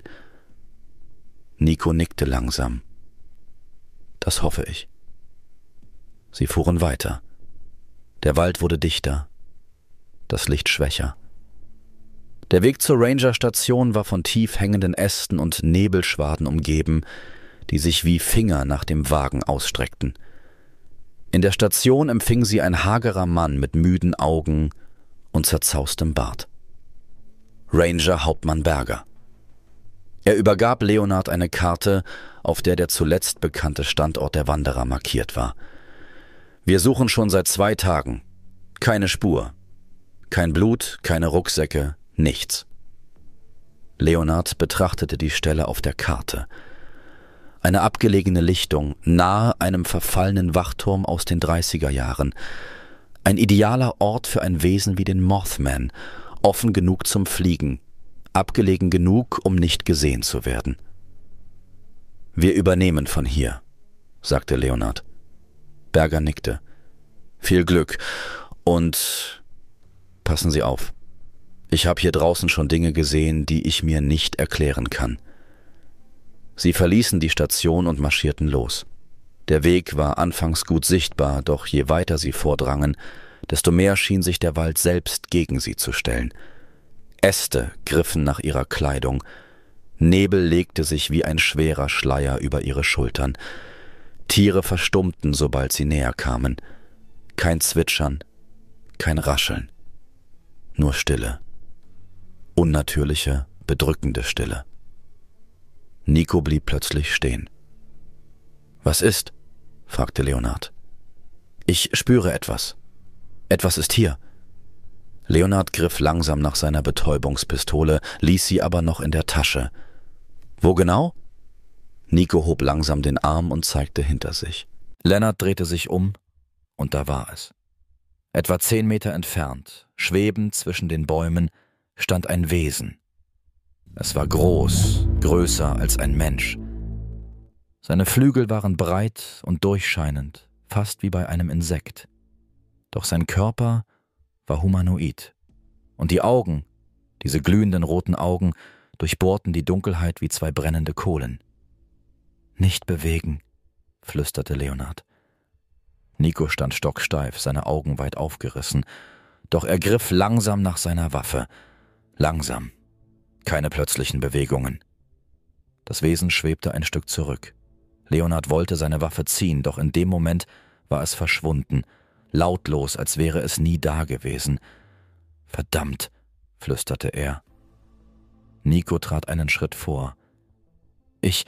Nico nickte langsam. »Das hoffe ich.« Sie fuhren weiter. Der Wald wurde dichter, das Licht schwächer. Der Weg zur Rangerstation war von tief hängenden Ästen und Nebelschwaden umgeben, die sich wie Finger nach dem Wagen ausstreckten. In der Station empfing sie ein hagerer Mann mit müden Augen und zerzaustem Bart. Ranger Hauptmann Berger. Er übergab Leonard eine Karte, auf der der zuletzt bekannte Standort der Wanderer markiert war. »Wir suchen schon seit 2 Tagen. Keine Spur. Kein Blut, keine Rucksäcke, nichts.« Leonard betrachtete die Stelle auf der Karte. Eine abgelegene Lichtung, nahe einem verfallenen Wachturm aus den 30er Jahren. Ein idealer Ort für ein Wesen wie den Mothman, offen genug zum Fliegen, abgelegen genug, um nicht gesehen zu werden. »Wir übernehmen von hier«, sagte Leonard. Berger nickte. »Viel Glück und passen Sie auf. Ich habe hier draußen schon Dinge gesehen, die ich mir nicht erklären kann.« Sie verließen die Station und marschierten los. Der Weg war anfangs gut sichtbar, doch je weiter sie vordrangen, desto mehr schien sich der Wald selbst gegen sie zu stellen. Äste griffen nach ihrer Kleidung, Nebel legte sich wie ein schwerer Schleier über ihre Schultern. Tiere verstummten, sobald sie näher kamen. Kein Zwitschern, kein Rascheln. Nur Stille. Unnatürliche, bedrückende Stille. Nico blieb plötzlich stehen. »Was ist?« fragte Leonard. »Ich spüre etwas. Etwas ist hier.« Leonard griff langsam nach seiner Betäubungspistole, ließ sie aber noch in der Tasche. »Wo genau?« Nico hob langsam den Arm und zeigte hinter sich. Lennart drehte sich um, und da war es. Etwa 10 Meter entfernt, schwebend zwischen den Bäumen, stand ein Wesen. Es war groß, größer als ein Mensch. Seine Flügel waren breit und durchscheinend, fast wie bei einem Insekt. Doch sein Körper war humanoid. Und die Augen, diese glühenden roten Augen, durchbohrten die Dunkelheit wie 2 brennende Kohlen. »Nicht bewegen«, flüsterte Leonard. Nico stand stocksteif, seine Augen weit aufgerissen. Doch er griff langsam nach seiner Waffe. Langsam. Keine plötzlichen Bewegungen. Das Wesen schwebte ein Stück zurück. Leonard wollte seine Waffe ziehen, doch in dem Moment war es verschwunden, lautlos, als wäre es nie da gewesen. »Verdammt«, flüsterte er. Nico trat einen Schritt vor. Ich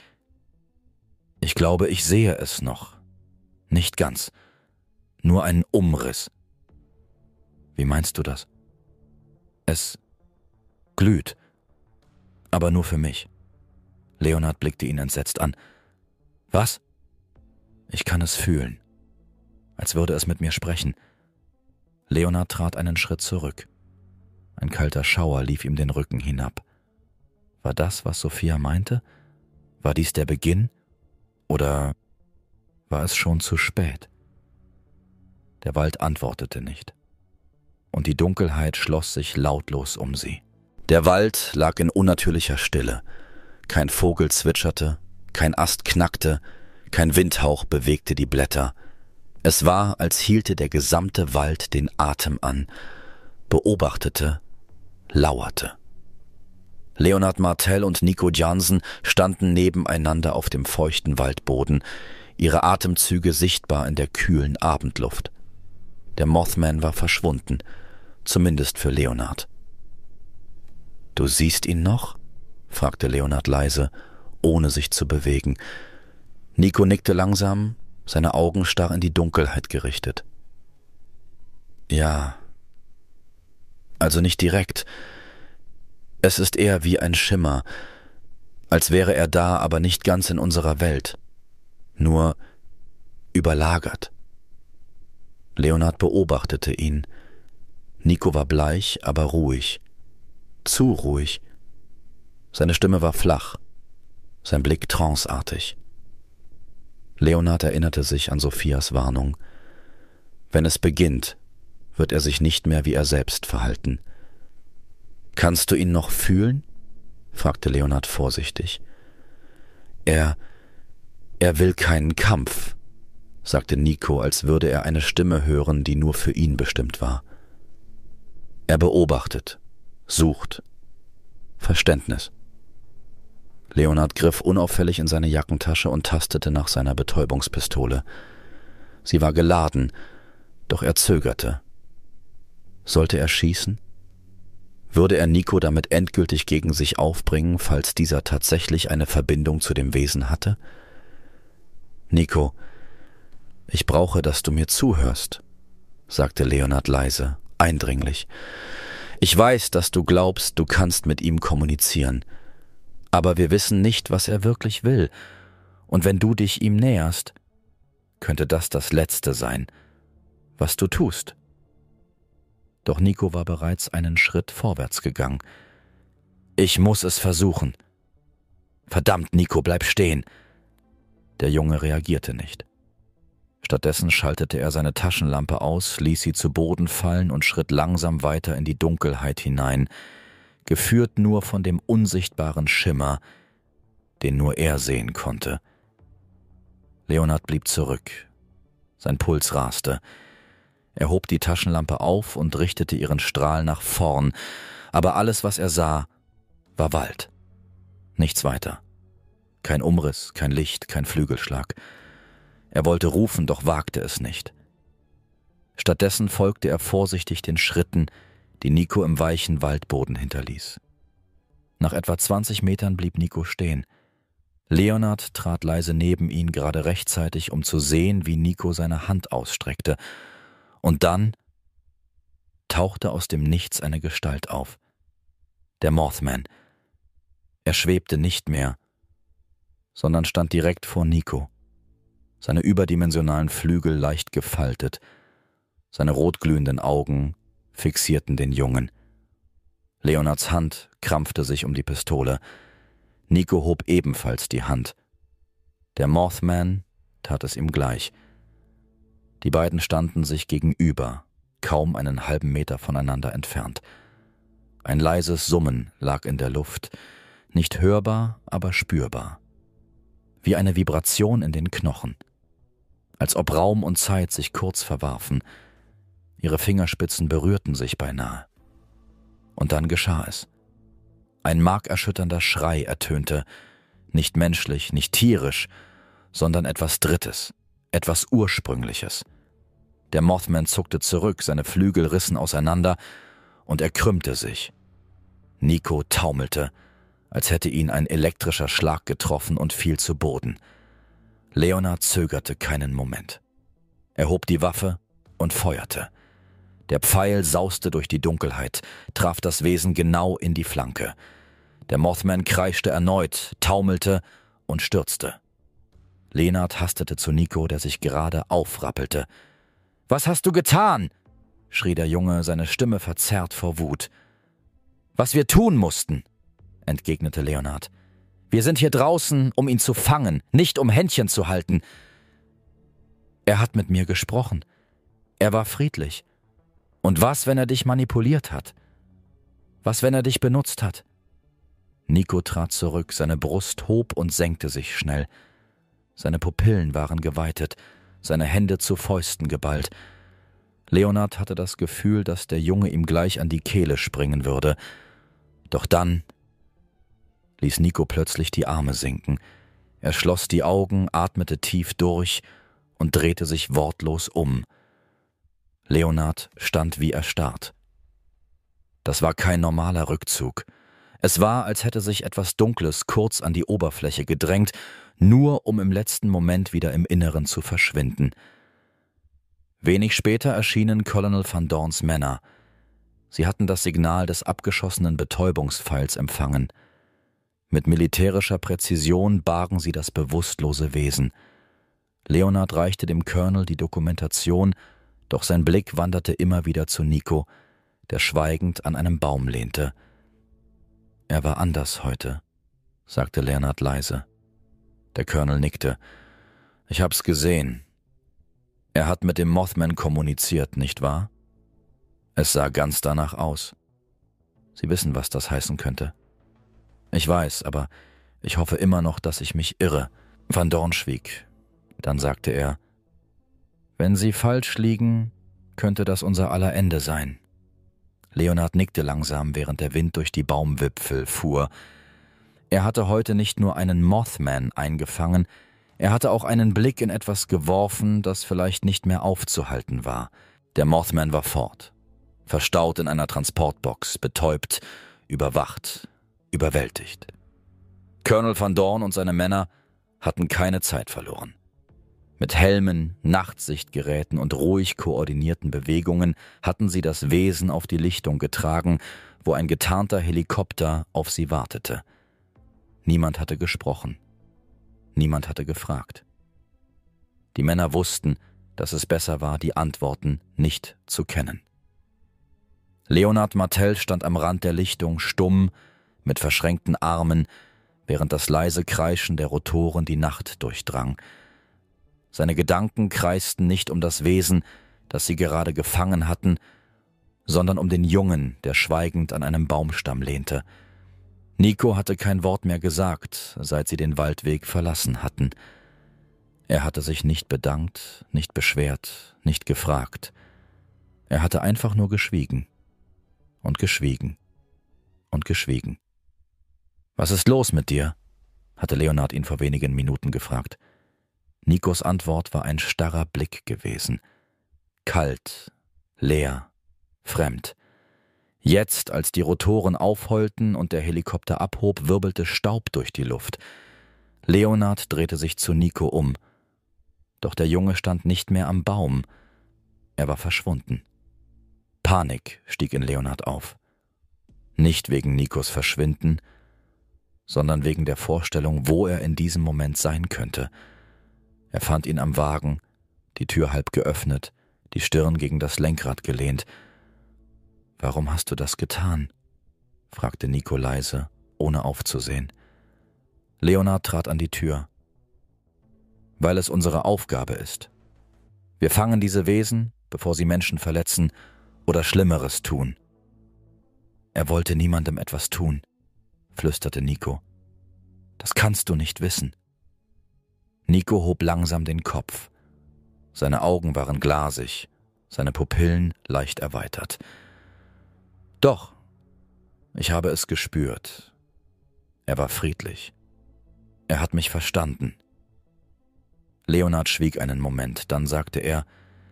glaube, ich sehe es noch. Nicht ganz. Nur einen Umriss.« »Wie meinst du das?« »Es glüht. Aber nur für mich.« Leonard blickte ihn entsetzt an. »Was?« »Ich kann es fühlen. Als würde es mit mir sprechen.« Leonard trat einen Schritt zurück. Ein kalter Schauer lief ihm den Rücken hinab. War das, was Sophia meinte? War dies der Beginn? Oder war es schon zu spät? Der Wald antwortete nicht. Und die Dunkelheit schloss sich lautlos um sie. Der Wald lag in unnatürlicher Stille. Kein Vogel zwitscherte, kein Ast knackte, kein Windhauch bewegte die Blätter. Es war, als hielte der gesamte Wald den Atem an, beobachtete, lauerte. Leonard Martel und Nico Jansen standen nebeneinander auf dem feuchten Waldboden, ihre Atemzüge sichtbar in der kühlen Abendluft. Der Mothman war verschwunden, zumindest für Leonard. »Du siehst ihn noch?« fragte Leonard leise, ohne sich zu bewegen. Nico nickte langsam, seine Augen starr in die Dunkelheit gerichtet. »Ja, also nicht direkt. Es ist eher wie ein Schimmer, als wäre er da, aber nicht ganz in unserer Welt, nur überlagert.« Leonard beobachtete ihn. Nico war bleich, aber ruhig. Zu ruhig. Seine Stimme war flach, sein Blick tranceartig. Leonard erinnerte sich an Sophias Warnung. Wenn es beginnt, wird er sich nicht mehr wie er selbst verhalten. »Kannst du ihn noch fühlen?« fragte Leonard vorsichtig. Er will keinen Kampf«, sagte Nico, als würde er eine Stimme hören, die nur für ihn bestimmt war. »Er beobachtet, sucht. Verständnis.« Leonard griff unauffällig in seine Jackentasche und tastete nach seiner Betäubungspistole. Sie war geladen, doch er zögerte. Sollte er schießen? Würde er Nico damit endgültig gegen sich aufbringen, falls dieser tatsächlich eine Verbindung zu dem Wesen hatte? »Nico, ich brauche, dass du mir zuhörst«, sagte Leonard leise, eindringlich. »Ich weiß, dass du glaubst, du kannst mit ihm kommunizieren. Aber wir wissen nicht, was er wirklich will. Und wenn du dich ihm näherst, könnte das Letzte sein, was du tust.« Doch Nico war bereits einen Schritt vorwärts gegangen. »Ich muss es versuchen.« »Verdammt, Nico, bleib stehen!« Der Junge reagierte nicht. Stattdessen schaltete er seine Taschenlampe aus, ließ sie zu Boden fallen und schritt langsam weiter in die Dunkelheit hinein, geführt nur von dem unsichtbaren Schimmer, den nur er sehen konnte. Leonard blieb zurück. Sein Puls raste. Er hob die Taschenlampe auf und richtete ihren Strahl nach vorn, aber alles, was er sah, war Wald. Nichts weiter. Kein Umriss, kein Licht, kein Flügelschlag. Er wollte rufen, doch wagte es nicht. Stattdessen folgte er vorsichtig den Schritten, die Nico im weichen Waldboden hinterließ. Nach etwa 20 Metern blieb Nico stehen. Leonard trat leise neben ihn, gerade rechtzeitig, um zu sehen, wie Nico seine Hand ausstreckte. Und dann tauchte aus dem Nichts eine Gestalt auf. Der Mothman. Er schwebte nicht mehr, sondern stand direkt vor Nico. Seine überdimensionalen Flügel leicht gefaltet, seine rotglühenden Augen fixierten den Jungen. Leonards Hand krampfte sich um die Pistole. Nico hob ebenfalls die Hand. Der Mothman tat es ihm gleich. Die beiden standen sich gegenüber, kaum einen halben Meter voneinander entfernt. Ein leises Summen lag in der Luft, nicht hörbar, aber spürbar. Wie eine Vibration in den Knochen. Als ob Raum und Zeit sich kurz verwarfen. Ihre Fingerspitzen berührten sich beinahe. Und dann geschah es. Ein markerschütternder Schrei ertönte, nicht menschlich, nicht tierisch, sondern etwas Drittes, etwas Ursprüngliches. Der Mothman zuckte zurück, seine Flügel rissen auseinander und er krümmte sich. Nico taumelte, als hätte ihn ein elektrischer Schlag getroffen und fiel zu Boden. Leonard zögerte keinen Moment. Er hob die Waffe und feuerte. Der Pfeil sauste durch die Dunkelheit, traf das Wesen genau in die Flanke. Der Mothman kreischte erneut, taumelte und stürzte. Leonard hastete zu Nico, der sich gerade aufrappelte. »Was hast du getan?« schrie der Junge, seine Stimme verzerrt vor Wut. »Was wir tun mussten«, entgegnete Leonard. »Wir sind hier draußen, um ihn zu fangen, nicht um Händchen zu halten.« »Er hat mit mir gesprochen. Er war friedlich. Und was, wenn er dich manipuliert hat? Was, wenn er dich benutzt hat?« Nico trat zurück, seine Brust hob und senkte sich schnell. Seine Pupillen waren geweitet, seine Hände zu Fäusten geballt. Leonard hatte das Gefühl, dass der Junge ihm gleich an die Kehle springen würde. Doch dann ließ Nico plötzlich die Arme sinken. Er schloss die Augen, atmete tief durch und drehte sich wortlos um. Leonard stand wie erstarrt. Das war kein normaler Rückzug. Es war, als hätte sich etwas Dunkles kurz an die Oberfläche gedrängt, nur um im letzten Moment wieder im Inneren zu verschwinden. Wenig später erschienen Colonel Van Dorns Männer. Sie hatten das Signal des abgeschossenen Betäubungspfeils empfangen. Mit militärischer Präzision bargen sie das bewusstlose Wesen. Leonard reichte dem Colonel die Dokumentation, doch sein Blick wanderte immer wieder zu Nico, der schweigend an einem Baum lehnte. »Er war anders heute«, sagte Leonard leise. Der Colonel nickte. »Ich hab's gesehen. Er hat mit dem Mothman kommuniziert, nicht wahr? Es sah ganz danach aus. Sie wissen, was das heißen könnte.« »Ich weiß, aber ich hoffe immer noch, dass ich mich irre.« Van Dorn schwieg. Dann sagte er, »Wenn Sie falsch liegen, könnte das unser aller Ende sein.« Leonard nickte langsam, während der Wind durch die Baumwipfel fuhr. Er hatte heute nicht nur einen Mothman eingefangen, er hatte auch einen Blick in etwas geworfen, das vielleicht nicht mehr aufzuhalten war. Der Mothman war fort, verstaut in einer Transportbox, betäubt, überwacht, überwältigt. Colonel Van Dorn und seine Männer hatten keine Zeit verloren. Mit Helmen, Nachtsichtgeräten und ruhig koordinierten Bewegungen hatten sie das Wesen auf die Lichtung getragen, wo ein getarnter Helikopter auf sie wartete. Niemand hatte gesprochen. Niemand hatte gefragt. Die Männer wussten, dass es besser war, die Antworten nicht zu kennen. Leonard Martel stand am Rand der Lichtung, stumm, mit verschränkten Armen, während das leise Kreischen der Rotoren die Nacht durchdrang. Seine Gedanken kreisten nicht um das Wesen, das sie gerade gefangen hatten, sondern um den Jungen, der schweigend an einem Baumstamm lehnte. Nico hatte kein Wort mehr gesagt, seit sie den Waldweg verlassen hatten. Er hatte sich nicht bedankt, nicht beschwert, nicht gefragt. Er hatte einfach nur geschwiegen und geschwiegen und geschwiegen. »Was ist los mit dir?« hatte Leonard ihn vor wenigen Minuten gefragt. Nikos Antwort war ein starrer Blick gewesen. Kalt, leer, fremd. Jetzt, als die Rotoren aufheulten und der Helikopter abhob, wirbelte Staub durch die Luft. Leonard drehte sich zu Nico um. Doch der Junge stand nicht mehr am Baum. Er war verschwunden. Panik stieg in Leonard auf. Nicht wegen Nikos Verschwinden, sondern wegen der Vorstellung, wo er in diesem Moment sein könnte. Er fand ihn am Wagen, die Tür halb geöffnet, die Stirn gegen das Lenkrad gelehnt. »Warum hast du das getan?« fragte Nico leise, ohne aufzusehen. Leonard trat an die Tür. »Weil es unsere Aufgabe ist. Wir fangen diese Wesen, bevor sie Menschen verletzen oder Schlimmeres tun.« »Er wollte niemandem etwas tun«, flüsterte Nico. »Das kannst du nicht wissen.« Nico hob langsam den Kopf. Seine Augen waren glasig, seine Pupillen leicht erweitert. »Doch, ich habe es gespürt. Er war friedlich. Er hat mich verstanden.« Leonard schwieg einen Moment, dann sagte er,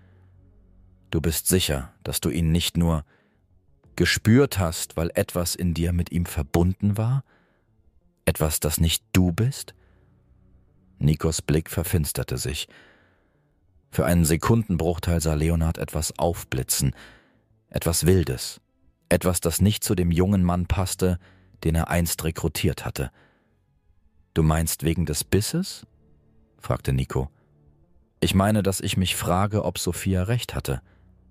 »Du bist sicher, dass du ihn nicht nur gespürt hast, weil etwas in dir mit ihm verbunden war? Etwas, das nicht du bist?« Nikos Blick verfinsterte sich. Für einen Sekundenbruchteil sah Leonard etwas aufblitzen, etwas Wildes, etwas, das nicht zu dem jungen Mann passte, den er einst rekrutiert hatte. »Du meinst wegen des Bisses?« fragte Nico. »Ich meine, dass ich mich frage, ob Sophia recht hatte.«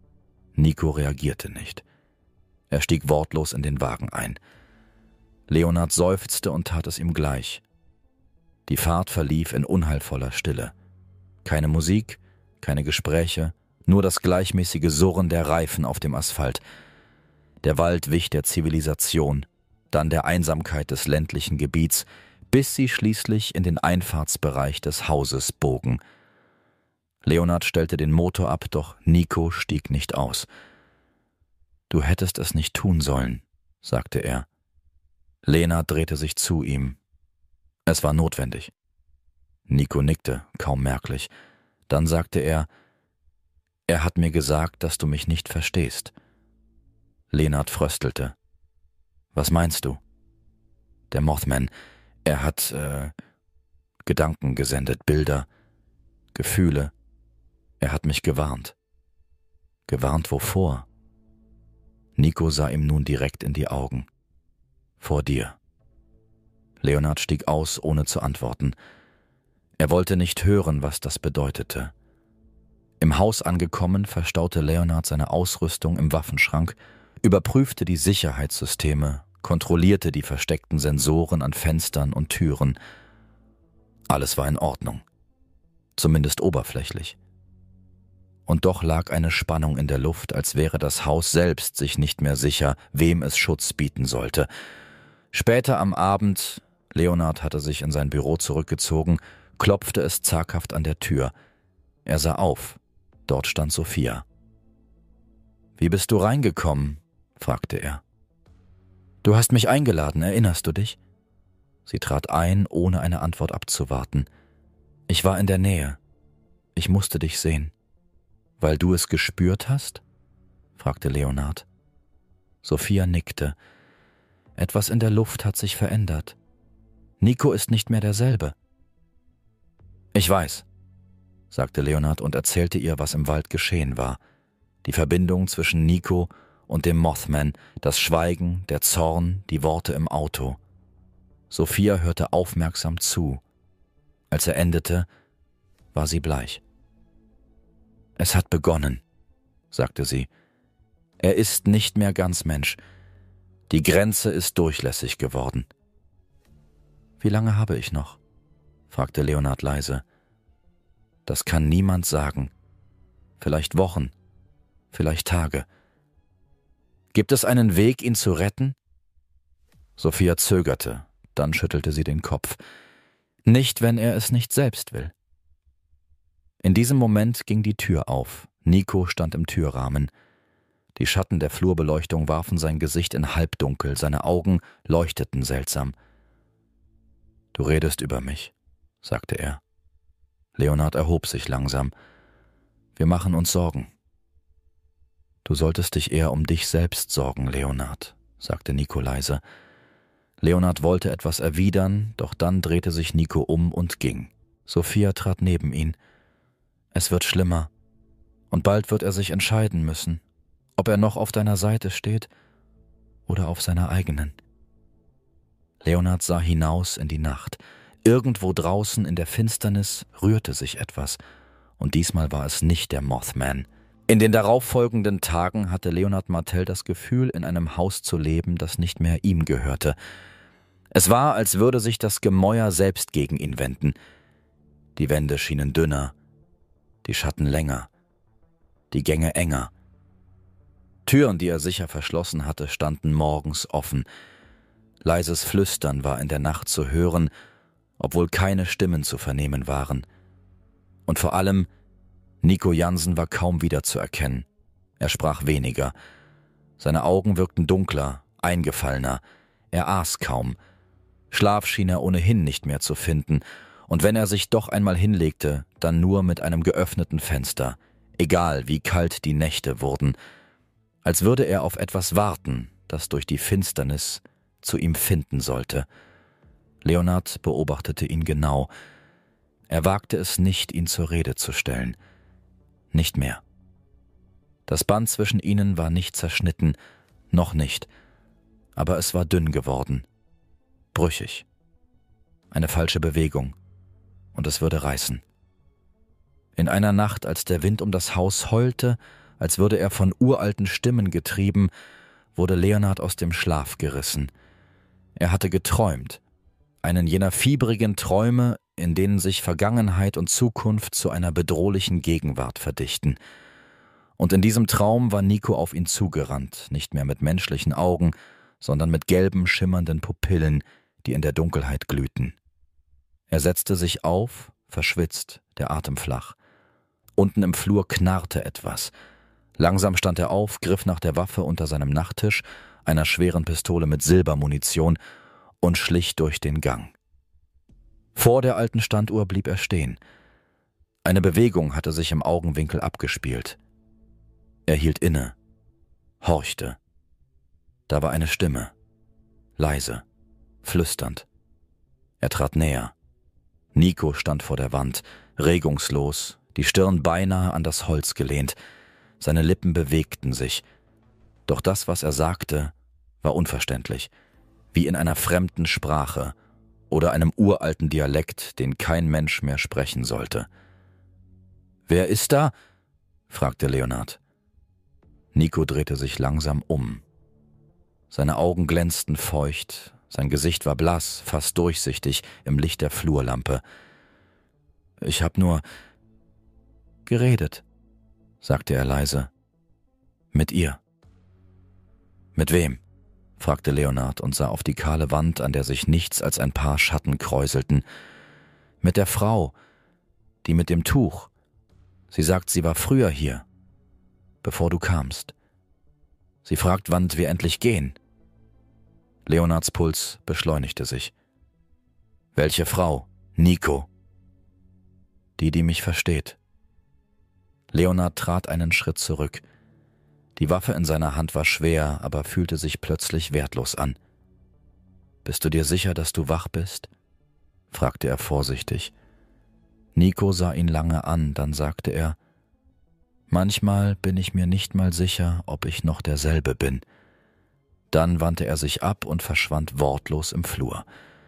Nico reagierte nicht. Er stieg wortlos in den Wagen ein. Leonard seufzte und tat es ihm gleich. Die Fahrt verlief in unheilvoller Stille. Keine Musik, keine Gespräche, nur das gleichmäßige Surren der Reifen auf dem Asphalt. Der Wald wich der Zivilisation, dann der Einsamkeit des ländlichen Gebiets, bis sie schließlich in den Einfahrtsbereich des Hauses bogen. Leonard stellte den Motor ab, doch Nico stieg nicht aus. »Du hättest es nicht tun sollen«, sagte er. Lena drehte sich zu ihm. »Es war notwendig.« Nico nickte, kaum merklich. Dann sagte er hat mir gesagt, dass du mich nicht verstehst.« Leonard fröstelte. »Was meinst du?« »Der Mothman, er hat Gedanken gesendet, Bilder, Gefühle. Er hat mich gewarnt.« »Gewarnt wovor?« Nico sah ihm nun direkt in die Augen. »Vor dir.« Leonard stieg aus, ohne zu antworten. Er wollte nicht hören, was das bedeutete. Im Haus angekommen, verstaute Leonard seine Ausrüstung im Waffenschrank, überprüfte die Sicherheitssysteme, kontrollierte die versteckten Sensoren an Fenstern und Türen. Alles war in Ordnung, zumindest oberflächlich. Und doch lag eine Spannung in der Luft, als wäre das Haus selbst sich nicht mehr sicher, wem es Schutz bieten sollte. Später am Abend, Leonard hatte sich in sein Büro zurückgezogen, klopfte es zaghaft an der Tür. Er sah auf. Dort stand Sophia. »Wie bist du reingekommen?« fragte er. »Du hast mich eingeladen, erinnerst du dich?« Sie trat ein, ohne eine Antwort abzuwarten. »Ich war in der Nähe. Ich musste dich sehen.« »Weil du es gespürt hast?« fragte Leonard. Sophia nickte. Etwas in der Luft hat sich verändert. Nico ist nicht mehr derselbe. »Ich weiß«, sagte Leonard und erzählte ihr, was im Wald geschehen war. Die Verbindung zwischen Nico und dem Mothman, das Schweigen, der Zorn, die Worte im Auto. Sophia hörte aufmerksam zu. Als er endete, war sie bleich. »Es hat begonnen«, sagte sie. »Er ist nicht mehr ganz Mensch. Die Grenze ist durchlässig geworden.« »Wie lange habe ich noch?« fragte Leonard leise. »Das kann niemand sagen. Vielleicht Wochen, vielleicht Tage. Gibt es einen Weg, ihn zu retten?« Sophia zögerte, dann schüttelte sie den Kopf. »Nicht, wenn er es nicht selbst will.« In diesem Moment ging die Tür auf. Nico stand im Türrahmen. Die Schatten der Flurbeleuchtung warfen sein Gesicht in Halbdunkel, seine Augen leuchteten seltsam. »Du redest über mich«, sagte er. Leonard erhob sich langsam. »Wir machen uns Sorgen.« »Du solltest dich eher um dich selbst sorgen, Leonard«, sagte Nico leise. Leonard wollte etwas erwidern, doch dann drehte sich Nico um und ging. Sophia trat neben ihn. »Es wird schlimmer, und bald wird er sich entscheiden müssen, ob er noch auf deiner Seite steht oder auf seiner eigenen.« Leonard sah hinaus in die Nacht. Irgendwo draußen in der Finsternis rührte sich etwas, und diesmal war es nicht der Mothman. In den darauffolgenden Tagen hatte Leonard Martel das Gefühl, in einem Haus zu leben, das nicht mehr ihm gehörte. Es war, als würde sich das Gemäuer selbst gegen ihn wenden. Die Wände schienen dünner, die Schatten länger, die Gänge enger. Türen, die er sicher verschlossen hatte, standen morgens offen. Leises Flüstern war in der Nacht zu hören, obwohl keine Stimmen zu vernehmen waren. Und vor allem, Nico Jansen war kaum wiederzuerkennen. Er sprach weniger. Seine Augen wirkten dunkler, eingefallener. Er aß kaum. Schlaf schien er ohnehin nicht mehr zu finden, und wenn er sich doch einmal hinlegte, dann nur mit einem geöffneten Fenster, egal wie kalt die Nächte wurden, als würde er auf etwas warten, das durch die Finsternis zu ihm finden sollte. Leonard beobachtete ihn genau. Er wagte es nicht, ihn zur Rede zu stellen. Nicht mehr. Das Band zwischen ihnen war nicht zerschnitten, noch nicht, aber es war dünn geworden, brüchig. Eine falsche Bewegung, und es würde reißen. In einer Nacht, als der Wind um das Haus heulte, als würde er von uralten Stimmen getrieben, wurde Leonard aus dem Schlaf gerissen. Er hatte geträumt, einen jener fiebrigen Träume, in denen sich Vergangenheit und Zukunft zu einer bedrohlichen Gegenwart verdichten. Und in diesem Traum war Nico auf ihn zugerannt, nicht mehr mit menschlichen Augen, sondern mit gelben, schimmernden Pupillen, die in der Dunkelheit glühten. Er setzte sich auf, verschwitzt, der Atem flach. Unten im Flur knarrte etwas. Langsam stand er auf, griff nach der Waffe unter seinem Nachttisch, einer schweren Pistole mit Silbermunition, und schlich durch den Gang. Vor der alten Standuhr blieb er stehen. Eine Bewegung hatte sich im Augenwinkel abgespielt. Er hielt inne, horchte. Da war eine Stimme, leise, flüsternd. Er trat näher. Nico stand vor der Wand, regungslos, die Stirn beinahe an das Holz gelehnt. Seine Lippen bewegten sich. Doch das, was er sagte, war unverständlich, wie in einer fremden Sprache oder einem uralten Dialekt, den kein Mensch mehr sprechen sollte. »Wer ist da?« fragte Leonard. Nico drehte sich langsam um. Seine Augen glänzten feucht, sein Gesicht war blass, fast durchsichtig im Licht der Flurlampe. »Ich hab nur geredet«, sagte er leise. »Mit ihr.« »Mit wem?« fragte Leonard und sah auf die kahle Wand, an der sich nichts als ein paar Schatten kräuselten. »Mit der Frau, die mit dem Tuch. Sie sagt, sie war früher hier, bevor du kamst. Sie fragt, wann wir endlich gehen.« Leonards Puls beschleunigte sich. »Welche Frau?« »Nico.« »Die mich versteht.« Leonard trat einen Schritt zurück. Die Waffe in seiner Hand war schwer, aber fühlte sich plötzlich wertlos an. »Bist du dir sicher, dass du wach bist?« fragte er vorsichtig. Nico sah ihn lange an, dann sagte er, »Manchmal bin ich mir nicht mal sicher, ob ich noch derselbe bin.« Dann wandte er sich ab und verschwand wortlos im Flur.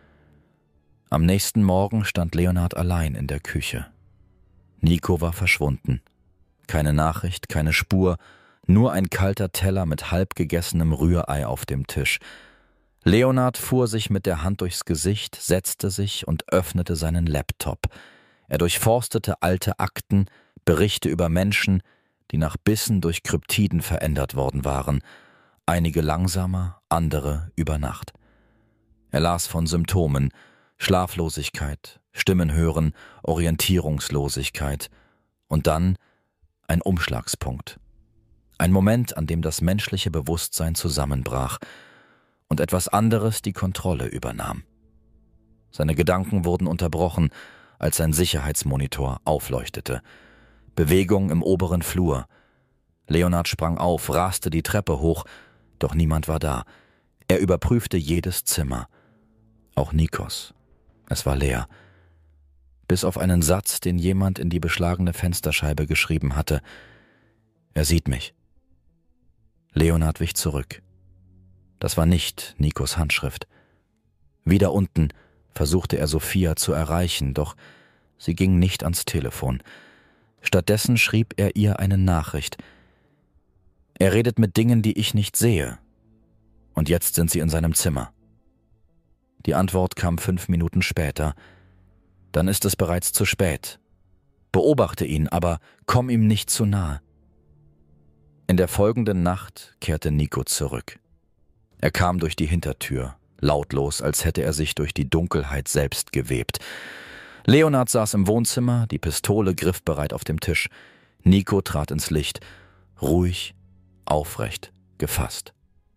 Am nächsten Morgen stand Leonard allein in der Küche. Nico war verschwunden. Keine Nachricht, keine Spur, nur ein kalter Teller mit halb gegessenem Rührei auf dem Tisch. Leonard fuhr sich mit der Hand durchs Gesicht, setzte sich und öffnete seinen Laptop. Er durchforstete alte Akten, Berichte über Menschen, die nach Bissen durch Kryptiden verändert worden waren, einige langsamer, andere über Nacht. Er las von Symptomen, Schlaflosigkeit, Stimmen hören, Orientierungslosigkeit und dann ein Umschlagspunkt. Ein Moment, an dem das menschliche Bewusstsein zusammenbrach und etwas anderes die Kontrolle übernahm. Seine Gedanken wurden unterbrochen, als sein Sicherheitsmonitor aufleuchtete. Bewegung im oberen Flur. Leonard sprang auf, raste die Treppe hoch, doch niemand war da. Er überprüfte jedes Zimmer. Auch Nikos. Es war leer. Bis auf einen Satz, den jemand in die beschlagene Fensterscheibe geschrieben hatte. Er sieht mich. Leonard wich zurück. Das war nicht Nikos Handschrift. Wieder unten versuchte er Sophia zu erreichen, doch sie ging nicht ans Telefon. Stattdessen schrieb er ihr eine Nachricht. Er redet mit Dingen, die ich nicht sehe. Und jetzt sind sie in seinem Zimmer. Die Antwort kam 5 Minuten später. Dann ist es bereits zu spät. Beobachte ihn, aber komm ihm nicht zu nahe. In der folgenden Nacht kehrte Nico zurück. Er kam durch die Hintertür, lautlos, als hätte er sich durch die Dunkelheit selbst gewebt. Leonard saß im Wohnzimmer, die Pistole griffbereit auf dem Tisch. Nico trat ins Licht, ruhig, aufrecht, gefasst.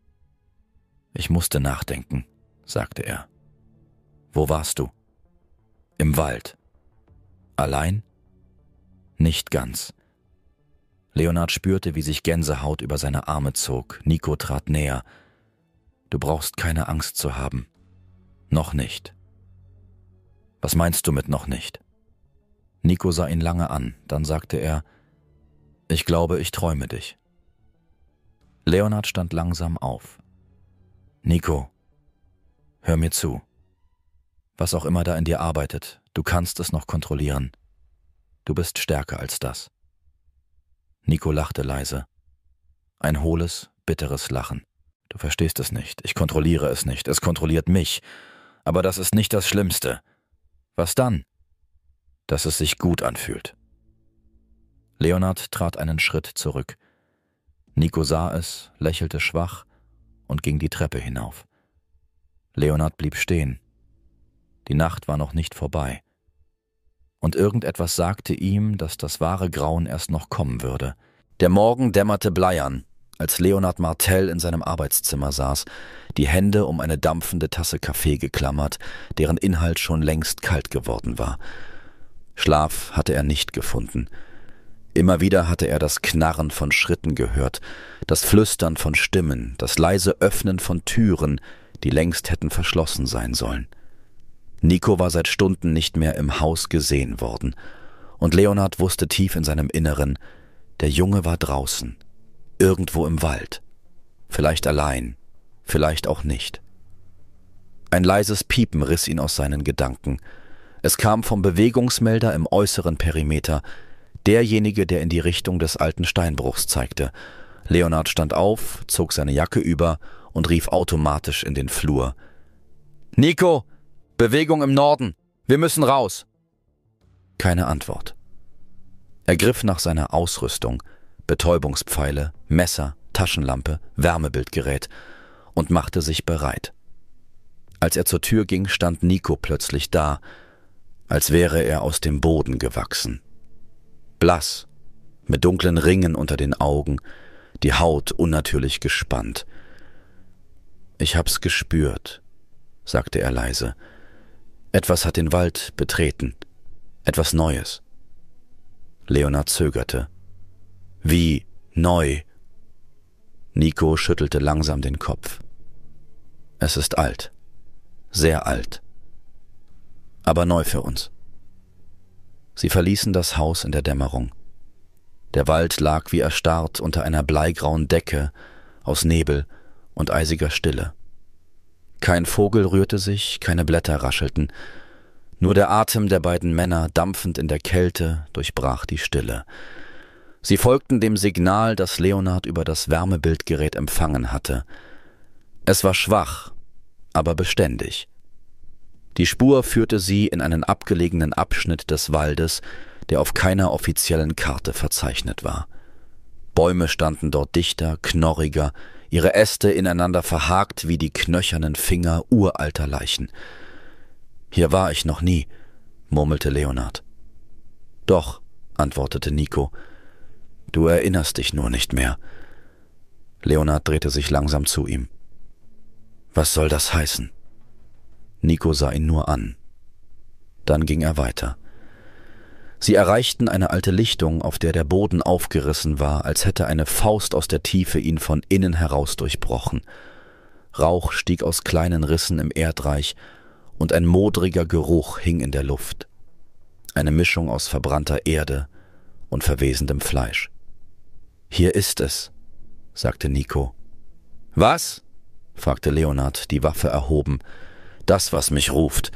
»Ich musste nachdenken«, sagte er. »Wo warst du?« »Im Wald.« »Allein?« »Nicht ganz.« Leonard spürte, wie sich Gänsehaut über seine Arme zog. Nico trat näher. »Du brauchst keine Angst zu haben. Noch nicht.« »Was meinst du mit noch nicht?« Nico sah ihn lange an, dann sagte er, »Ich glaube, ich träume dich.« Leonard stand langsam auf. »Nico, hör mir zu. Was auch immer da in dir arbeitet, du kannst es noch kontrollieren. Du bist stärker als das.« Nico lachte leise. Ein hohles, bitteres Lachen. »Du verstehst es nicht, ich kontrolliere es nicht, es kontrolliert mich. Aber das ist nicht das Schlimmste. Was dann? Dass es sich gut anfühlt.« Leonard trat einen Schritt zurück. Nico sah es, lächelte schwach und ging die Treppe hinauf. Leonard blieb stehen. Die Nacht war noch nicht vorbei. Und irgendetwas sagte ihm, dass das wahre Grauen erst noch kommen würde. Der Morgen dämmerte bleiern, als Leonard Martel in seinem Arbeitszimmer saß, die Hände um eine dampfende Tasse Kaffee geklammert, deren Inhalt schon längst kalt geworden war. Schlaf hatte er nicht gefunden. Immer wieder hatte er das Knarren von Schritten gehört, das Flüstern von Stimmen, das leise Öffnen von Türen, die längst hätten verschlossen sein sollen. Nico war seit Stunden nicht mehr im Haus gesehen worden, und Leonard wusste tief in seinem Inneren, der Junge war draußen, irgendwo im Wald, vielleicht allein, vielleicht auch nicht. Ein leises Piepen riss ihn aus seinen Gedanken. Es kam vom Bewegungsmelder im äußeren Perimeter, derjenige, der in die Richtung des alten Steinbruchs zeigte. Leonard stand auf, zog seine Jacke über und rief automatisch in den Flur. »Nico, Bewegung im Norden! Wir müssen raus!« Keine Antwort. Er griff nach seiner Ausrüstung, Betäubungspfeile, Messer, Taschenlampe, Wärmebildgerät und machte sich bereit. Als er zur Tür ging, stand Nico plötzlich da, als wäre er aus dem Boden gewachsen. Blass, mit dunklen Ringen unter den Augen, die Haut unnatürlich gespannt. »Ich hab's gespürt«, sagte er leise. »Etwas hat den Wald betreten, etwas Neues.« Leonard zögerte. »Wie neu?« Nico schüttelte langsam den Kopf. »Es ist alt, sehr alt, aber neu für uns.« Sie verließen das Haus in der Dämmerung. Der Wald lag wie erstarrt unter einer bleigrauen Decke aus Nebel und eisiger Stille. Kein Vogel rührte sich, keine Blätter raschelten. Nur der Atem der beiden Männer, dampfend in der Kälte, durchbrach die Stille. Sie folgten dem Signal, das Leonard über das Wärmebildgerät empfangen hatte. Es war schwach, aber beständig. Die Spur führte sie in einen abgelegenen Abschnitt des Waldes, der auf keiner offiziellen Karte verzeichnet war. Bäume standen dort dichter, knorriger, ihre Äste ineinander verhakt wie die knöchernen Finger uralter Leichen. »Hier war ich noch nie«, murmelte Leonard. »Doch«, antwortete Nico, »du erinnerst dich nur nicht mehr.« Leonard drehte sich langsam zu ihm. »Was soll das heißen?« Nico sah ihn nur an. Dann ging er weiter. Sie erreichten eine alte Lichtung, auf der der Boden aufgerissen war, als hätte eine Faust aus der Tiefe ihn von innen heraus durchbrochen. Rauch stieg aus kleinen Rissen im Erdreich, und ein modriger Geruch hing in der Luft. Eine Mischung aus verbrannter Erde und verwesendem Fleisch. »Hier ist es«, sagte Nico. »Was?« fragte Leonard, die Waffe erhoben. »Das, was mich ruft.«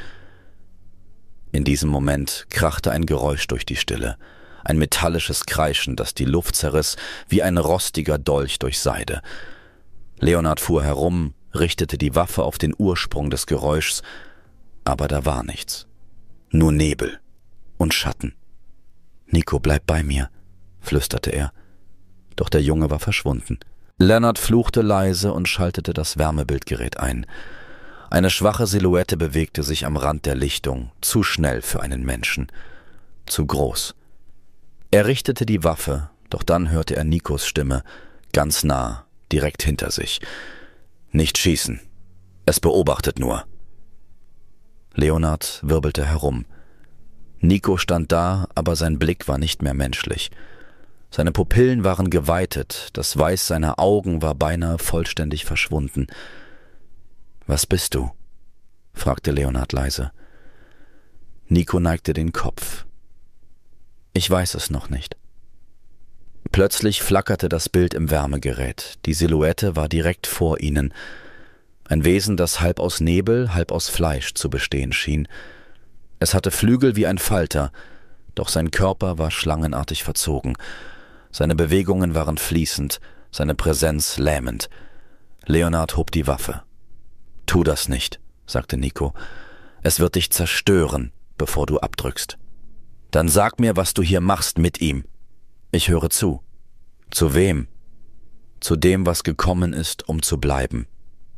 In diesem Moment krachte ein Geräusch durch die Stille, ein metallisches Kreischen, das die Luft zerriss wie ein rostiger Dolch durch Seide. Leonard fuhr herum, richtete die Waffe auf den Ursprung des Geräuschs, aber da war nichts. Nur Nebel und Schatten. »Nico, bleib bei mir«, flüsterte er. Doch der Junge war verschwunden. Leonard fluchte leise und schaltete das Wärmebildgerät ein. Eine schwache Silhouette bewegte sich am Rand der Lichtung, zu schnell für einen Menschen, zu groß. Er richtete die Waffe, doch dann hörte er Nikos Stimme, ganz nah, direkt hinter sich. »Nicht schießen, es beobachtet nur.« Leonard wirbelte herum. Nico stand da, aber sein Blick war nicht mehr menschlich. Seine Pupillen waren geweitet, das Weiß seiner Augen war beinahe vollständig verschwunden. »Was bist du?« fragte Leonard leise. Nico neigte den Kopf. »Ich weiß es noch nicht.« Plötzlich flackerte das Bild im Wärmegerät. Die Silhouette war direkt vor ihnen. Ein Wesen, das halb aus Nebel, halb aus Fleisch zu bestehen schien. Es hatte Flügel wie ein Falter, doch sein Körper war schlangenartig verzogen. Seine Bewegungen waren fließend, seine Präsenz lähmend. Leonard hob die Waffe. »Tu das nicht«, sagte Nico. »Es wird dich zerstören, bevor du abdrückst. Dann sag mir, was du hier machst mit ihm. Ich höre zu.« »Zu wem?« »Zu dem, was gekommen ist, um zu bleiben.«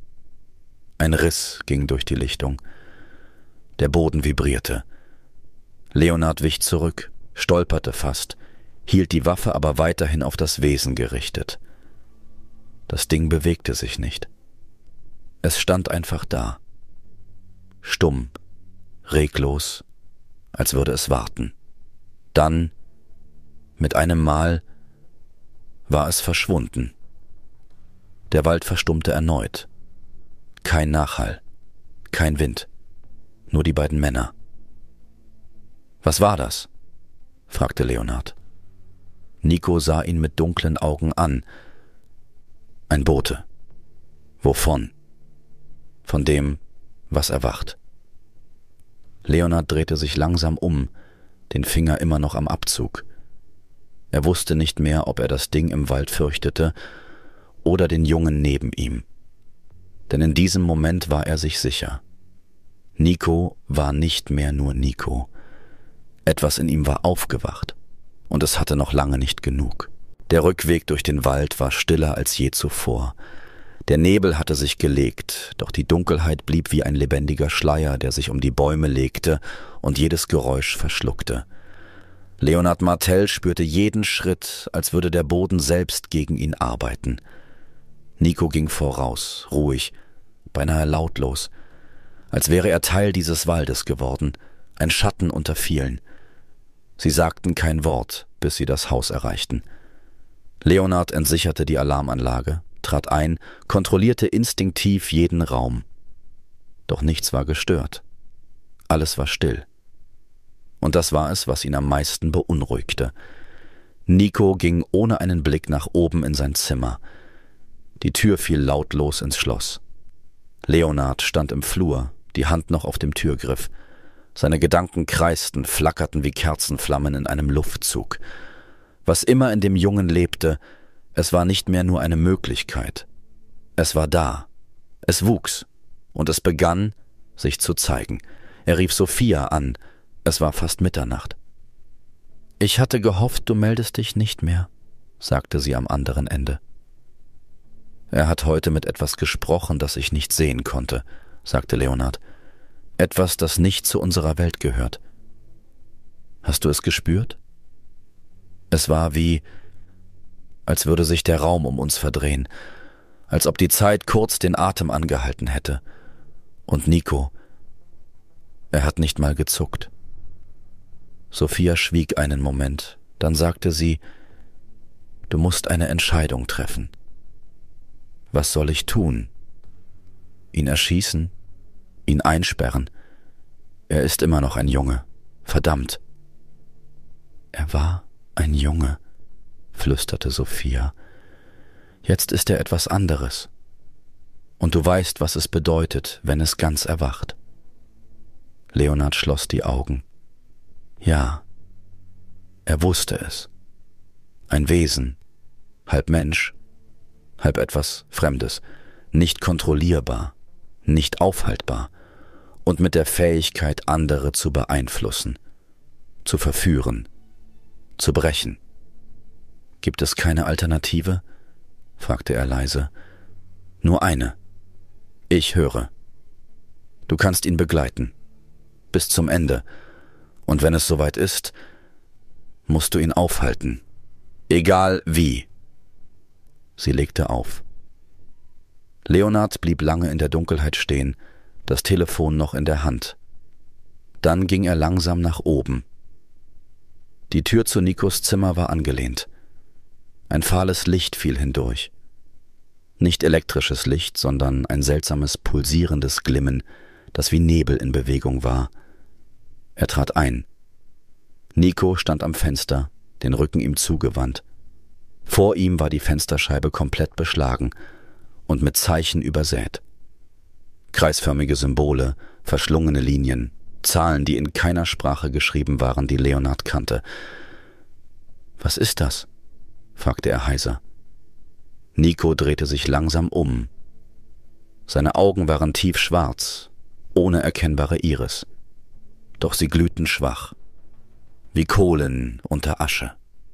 Ein Riss ging durch die Lichtung. Der Boden vibrierte. Leonard wich zurück, stolperte fast, hielt die Waffe aber weiterhin auf das Wesen gerichtet. Das Ding bewegte sich nicht. Es stand einfach da. Stumm, reglos, als würde es warten. Dann, mit einem Mal, war es verschwunden. Der Wald verstummte erneut. Kein Nachhall, kein Wind, nur die beiden Männer. »Was war das?« fragte Leonard. Nico sah ihn mit dunklen Augen an. »Ein Bote.« »Wovon?« »Von dem, was erwacht.« Leonard drehte sich langsam um, den Finger immer noch am Abzug. Er wusste nicht mehr, ob er das Ding im Wald fürchtete oder den Jungen neben ihm. Denn in diesem Moment war er sich sicher. Nico war nicht mehr nur Nico. Etwas in ihm war aufgewacht, und es hatte noch lange nicht genug. Der Rückweg durch den Wald war stiller als je zuvor. Der Nebel hatte sich gelegt, doch die Dunkelheit blieb wie ein lebendiger Schleier, der sich um die Bäume legte und jedes Geräusch verschluckte. Leonard Martel spürte jeden Schritt, als würde der Boden selbst gegen ihn arbeiten. Nico ging voraus, ruhig, beinahe lautlos, als wäre er Teil dieses Waldes geworden, ein Schatten unter vielen. Sie sagten kein Wort, bis sie das Haus erreichten. Leonard entsicherte die Alarmanlage, trat ein, kontrollierte instinktiv jeden Raum. Doch nichts war gestört. Alles war still. Und das war es, was ihn am meisten beunruhigte. Nico ging ohne einen Blick nach oben in sein Zimmer. Die Tür fiel lautlos ins Schloss. Leonard stand im Flur, die Hand noch auf dem Türgriff. Seine Gedanken kreisten, flackerten wie Kerzenflammen in einem Luftzug. Was immer in dem Jungen lebte, es war nicht mehr nur eine Möglichkeit. Es war da. Es wuchs. Und es begann, sich zu zeigen. Er rief Sophia an. Es war fast Mitternacht. »Ich hatte gehofft, du meldest dich nicht mehr«, sagte sie am anderen Ende. »Er hat heute mit etwas gesprochen, das ich nicht sehen konnte«, sagte Leonard. »Etwas, das nicht zu unserer Welt gehört. Hast du es gespürt? Es war wie, als würde sich der Raum um uns verdrehen, als ob die Zeit kurz den Atem angehalten hätte. Und Nico, er hat nicht mal gezuckt.« Sophia schwieg einen Moment, dann sagte sie, »Du musst eine Entscheidung treffen. Was soll ich tun? Ihn erschießen? Ihn einsperren? Er ist immer noch ein Junge. Verdammt. Er war ein Junge, flüsterte Sophia. Jetzt ist er etwas anderes. Und du weißt, was es bedeutet, wenn es ganz erwacht. Leonard schloss die Augen. Ja, er wusste es. Ein Wesen, halb Mensch, halb etwas Fremdes, nicht kontrollierbar, nicht aufhaltbar und mit der Fähigkeit, andere zu beeinflussen, zu verführen, zu brechen. Gibt es keine Alternative? Fragte er leise. Nur eine. Ich höre. Du kannst ihn begleiten. Bis zum Ende. Und wenn es soweit ist, musst du ihn aufhalten. Egal wie. Sie legte auf. Leonard blieb lange in der Dunkelheit stehen, das Telefon noch in der Hand. Dann ging er langsam nach oben. Die Tür zu Nikos Zimmer war angelehnt. Ein fahles Licht fiel hindurch. Nicht elektrisches Licht, sondern ein seltsames, pulsierendes Glimmen, das wie Nebel in Bewegung war. Er trat ein. Nico stand am Fenster, den Rücken ihm zugewandt. Vor ihm war die Fensterscheibe komplett beschlagen und mit Zeichen übersät. Kreisförmige Symbole, verschlungene Linien, Zahlen, die in keiner Sprache geschrieben waren, die Leonard kannte. »Was ist das?« fragte er heiser. Nico drehte sich langsam um. Seine Augen waren tiefschwarz, ohne erkennbare Iris. Doch sie glühten schwach, wie Kohlen unter Asche.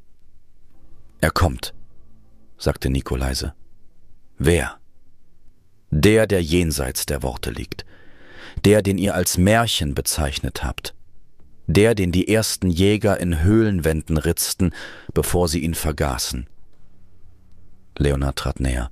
»Er kommt«, sagte Nico leise. »Wer?« »Der, der jenseits der Worte liegt. Der, den ihr als Märchen bezeichnet habt. Der, den die ersten Jäger in Höhlenwänden ritzten, bevor sie ihn vergaßen.« Leonard trat näher.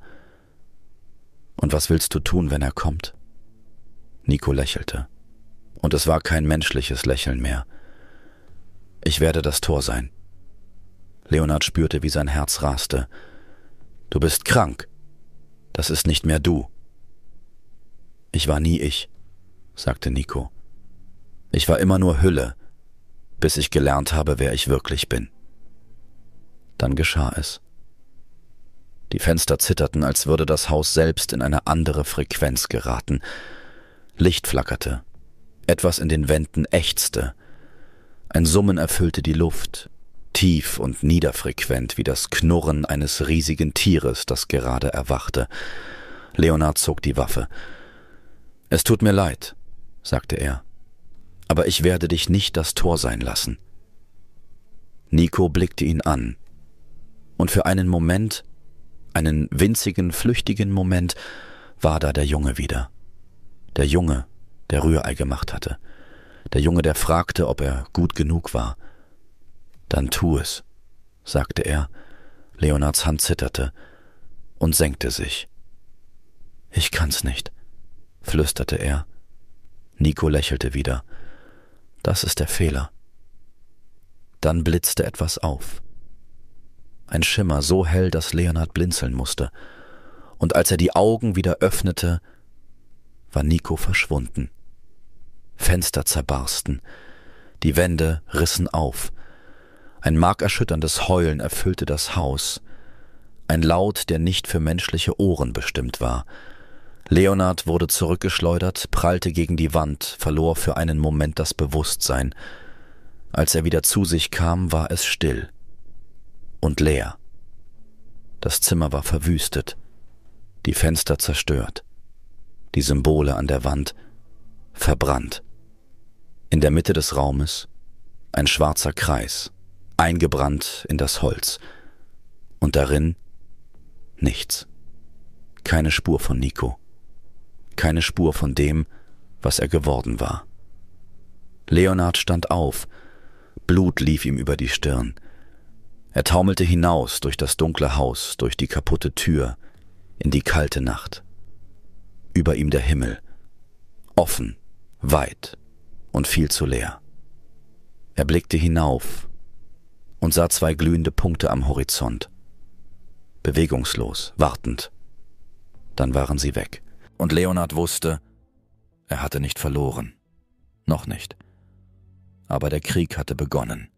»Und was willst du tun, wenn er kommt?« Nico lächelte. Und es war kein menschliches Lächeln mehr. »Ich werde das Tor sein.« Leonard spürte, wie sein Herz raste. »Du bist krank. Das ist nicht mehr du.« »Ich war nie ich«, sagte Nico. »Ich war immer nur Hülle, bis ich gelernt habe, wer ich wirklich bin.« Dann geschah es. Die Fenster zitterten, als würde das Haus selbst in eine andere Frequenz geraten. Licht flackerte. Etwas in den Wänden ächzte. Ein Summen erfüllte die Luft, tief und niederfrequent wie das Knurren eines riesigen Tieres, das gerade erwachte. Leonard zog die Waffe. »Es tut mir leid«, sagte er, »aber ich werde dich nicht das Tor sein lassen.« Nico blickte ihn an. Und für einen Moment, einen winzigen, flüchtigen Moment, war da der Junge wieder. Der Junge, der Rührei gemacht hatte. Der Junge, der fragte, ob er gut genug war. »Dann tu es«, sagte er. Leonards Hand zitterte und senkte sich. »Ich kann's nicht«, flüsterte er. Nico lächelte wieder. »Das ist der Fehler.« Dann blitzte etwas auf. Ein Schimmer so hell, dass Leonard blinzeln musste. Und als er die Augen wieder öffnete, war Nico verschwunden. Fenster zerbarsten. Die Wände rissen auf. Ein markerschütterndes Heulen erfüllte das Haus. Ein Laut, der nicht für menschliche Ohren bestimmt war. Leonard wurde zurückgeschleudert, prallte gegen die Wand, verlor für einen Moment das Bewusstsein. Als er wieder zu sich kam, war es still und leer. Das Zimmer war verwüstet, die Fenster zerstört, die Symbole an der Wand verbrannt. In der Mitte des Raumes ein schwarzer Kreis, eingebrannt in das Holz. Und darin nichts. Keine Spur von Nico. Keine Spur von dem, was er geworden war. Leonard stand auf. Blut lief ihm über die Stirn. Er taumelte hinaus durch das dunkle Haus, durch die kaputte Tür, in die kalte Nacht. Über ihm der Himmel. Offen, weit und viel zu leer. Er blickte hinauf und sah zwei glühende Punkte am Horizont. Bewegungslos, wartend. Dann waren sie weg. Und Leonard wusste, er hatte nicht verloren. Noch nicht. Aber der Krieg hatte begonnen.